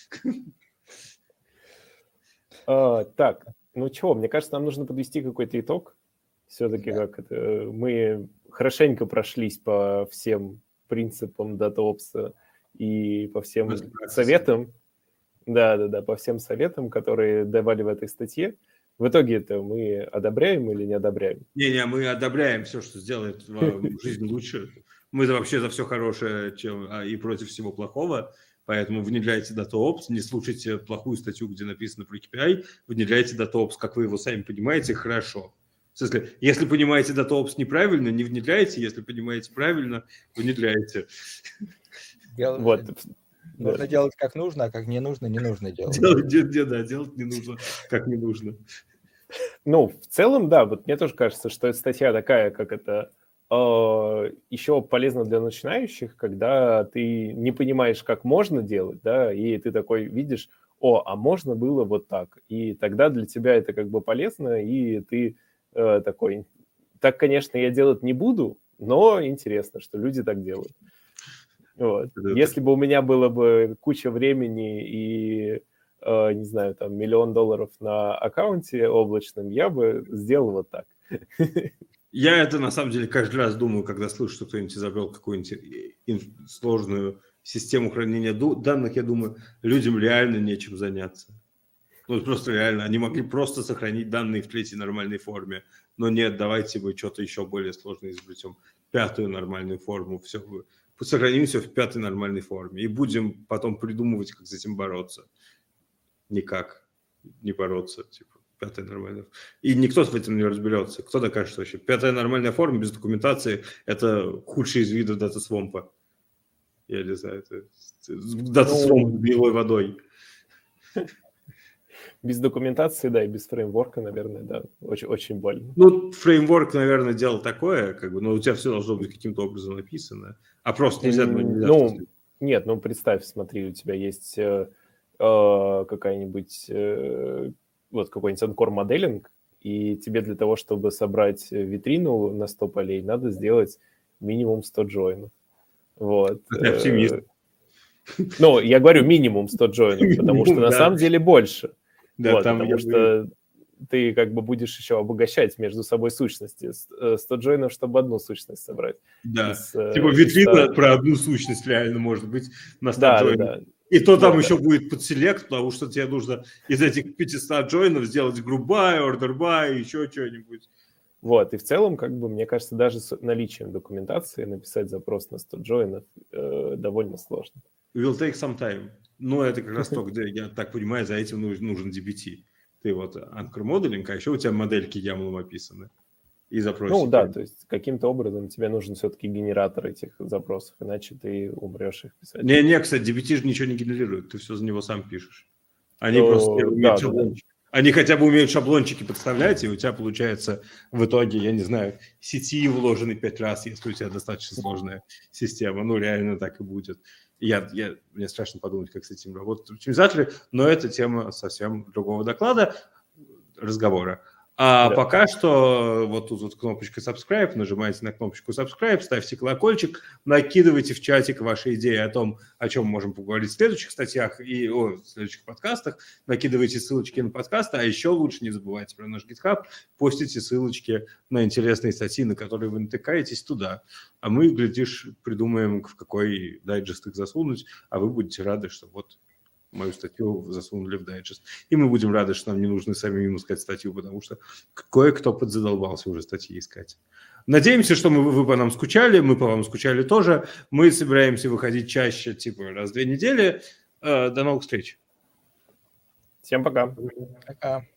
А, так, ну чего, мне кажется, нам нужно подвести какой-то итог. Все-таки да. Как это, мы хорошенько прошлись по всем принципам DataOps и по всем советам. Да, да, да, по всем советам, которые давали в этой статье. В итоге это мы одобряем или не одобряем? Не-не, мы одобряем все, что сделает жизнь лучше. Мы вообще за все хорошее чем, а, и против всего плохого. Поэтому внедряйте DataOps, не слушайте плохую статью, где написано про кей пи ай, внедряйте DataOps, как вы его сами понимаете, хорошо. В смысле, если понимаете DataOps неправильно, не внедряйте, если понимаете правильно, внедряйте. Дел... Вот. Нужно да. делать как нужно, а как не нужно, не нужно делать. Делать, де, де, да, делать не нужно, как не нужно. Ну, в целом, да, вот мне тоже кажется, что эта статья такая, как это... еще полезно для начинающих, когда ты не понимаешь, как можно делать, да, и ты такой видишь, о, а можно было вот так, и тогда для тебя это как бы полезно, и ты э, такой, так, конечно, я делать не буду, но интересно, что люди так делают. Вот. Если бы у меня было бы куча времени и э, не знаю, там, миллион долларов на аккаунте облачном, я бы сделал вот так. Я это, на самом деле, каждый раз думаю, когда слышу, что кто-нибудь изобрел какую-нибудь сложную систему хранения данных, я думаю, людям реально нечем заняться. Ну, просто реально, они могли просто сохранить данные в третьей нормальной форме, но нет, давайте мы что-то еще более сложное изобретем, пятую нормальную форму, все, сохраним все в пятой нормальной форме и будем потом придумывать, как с этим бороться. Никак не бороться, типа, пятая нормальная. И никто в этом не разберется. Кто докажет, что вообще пятая нормальная форма без документации – это худший из видов дата-свомпа. Я не знаю, это дата-свомп с белой водой. Без документации, да, и без фреймворка, наверное, да, очень, очень больно. Ну, фреймворк, наверное, дело такое, как бы, но у тебя все должно быть каким-то образом написано, а просто нельзя. нельзя ну, нет, ну, представь, смотри, у тебя есть э, э, какая-нибудь, э, вот какой-нибудь Encore моделинг, и тебе для того, чтобы собрать витрину на сто полей, надо сделать минимум сто джойнов. Вот. Ты оптимист. Ну, я говорю минимум сто джойнов, потому что на самом деле больше. Да, вот, там потому что ты как бы будешь еще обогащать между собой сущности. сто джойнов, чтобы одну сущность собрать. Да, из, типа из витрина ста... про одну сущность реально может быть на сто да, джойнов. Да, да. И то там вот, еще да. будет подселект, потому что тебе нужно из этих пятисот джойнов сделать group by, order by, еще что-нибудь. Вот, и в целом, как бы, мне кажется, даже с наличием документации написать запрос на сто джойнов э, довольно сложно. Will take some time. Но это как раз то, где, я так понимаю, за этим нужен ди би ти. Ты вот Anchor моделинг, а еще у тебя модельки ямлом описаны. И запросики. Ну да, то есть каким-то образом тебе нужен все-таки генератор этих запросов, иначе ты умрешь их писать. Не-не, кстати, ди би ти же ничего не генерирует, ты все за него сам пишешь. Они То, просто умеют да, шаблончики. Да. Они хотя бы умеют шаблончики подставлять, и у тебя получается в итоге, я не знаю, сети вложены пять раз, если у тебя достаточно сложная система. Ну, реально так и будет. Я, я, мне страшно подумать, как с этим работают оптимизаторы, но это тема совсем другого доклада, разговора. А да. Пока что вот тут вот кнопочка subscribe, нажимаете на кнопочку subscribe, ставьте колокольчик, накидывайте в чатик ваши идеи о том, о чем мы можем поговорить в следующих статьях и о, в следующих подкастах, накидывайте ссылочки на подкасты, а еще лучше не забывайте про наш GitHub, постите ссылочки на интересные статьи, на которые вы натыкаетесь туда, а мы, глядишь, придумаем, в какой дайджест их засунуть, а вы будете рады, что вот мою статью засунули в дайджест. И мы будем рады, что нам не нужно самим искать статью, потому что кое-кто подзадолбался уже статьи искать. Надеемся, что мы, вы по нам скучали, мы по вам скучали тоже. Мы собираемся выходить чаще, типа раз в две недели. До новых встреч. Всем пока. Пока.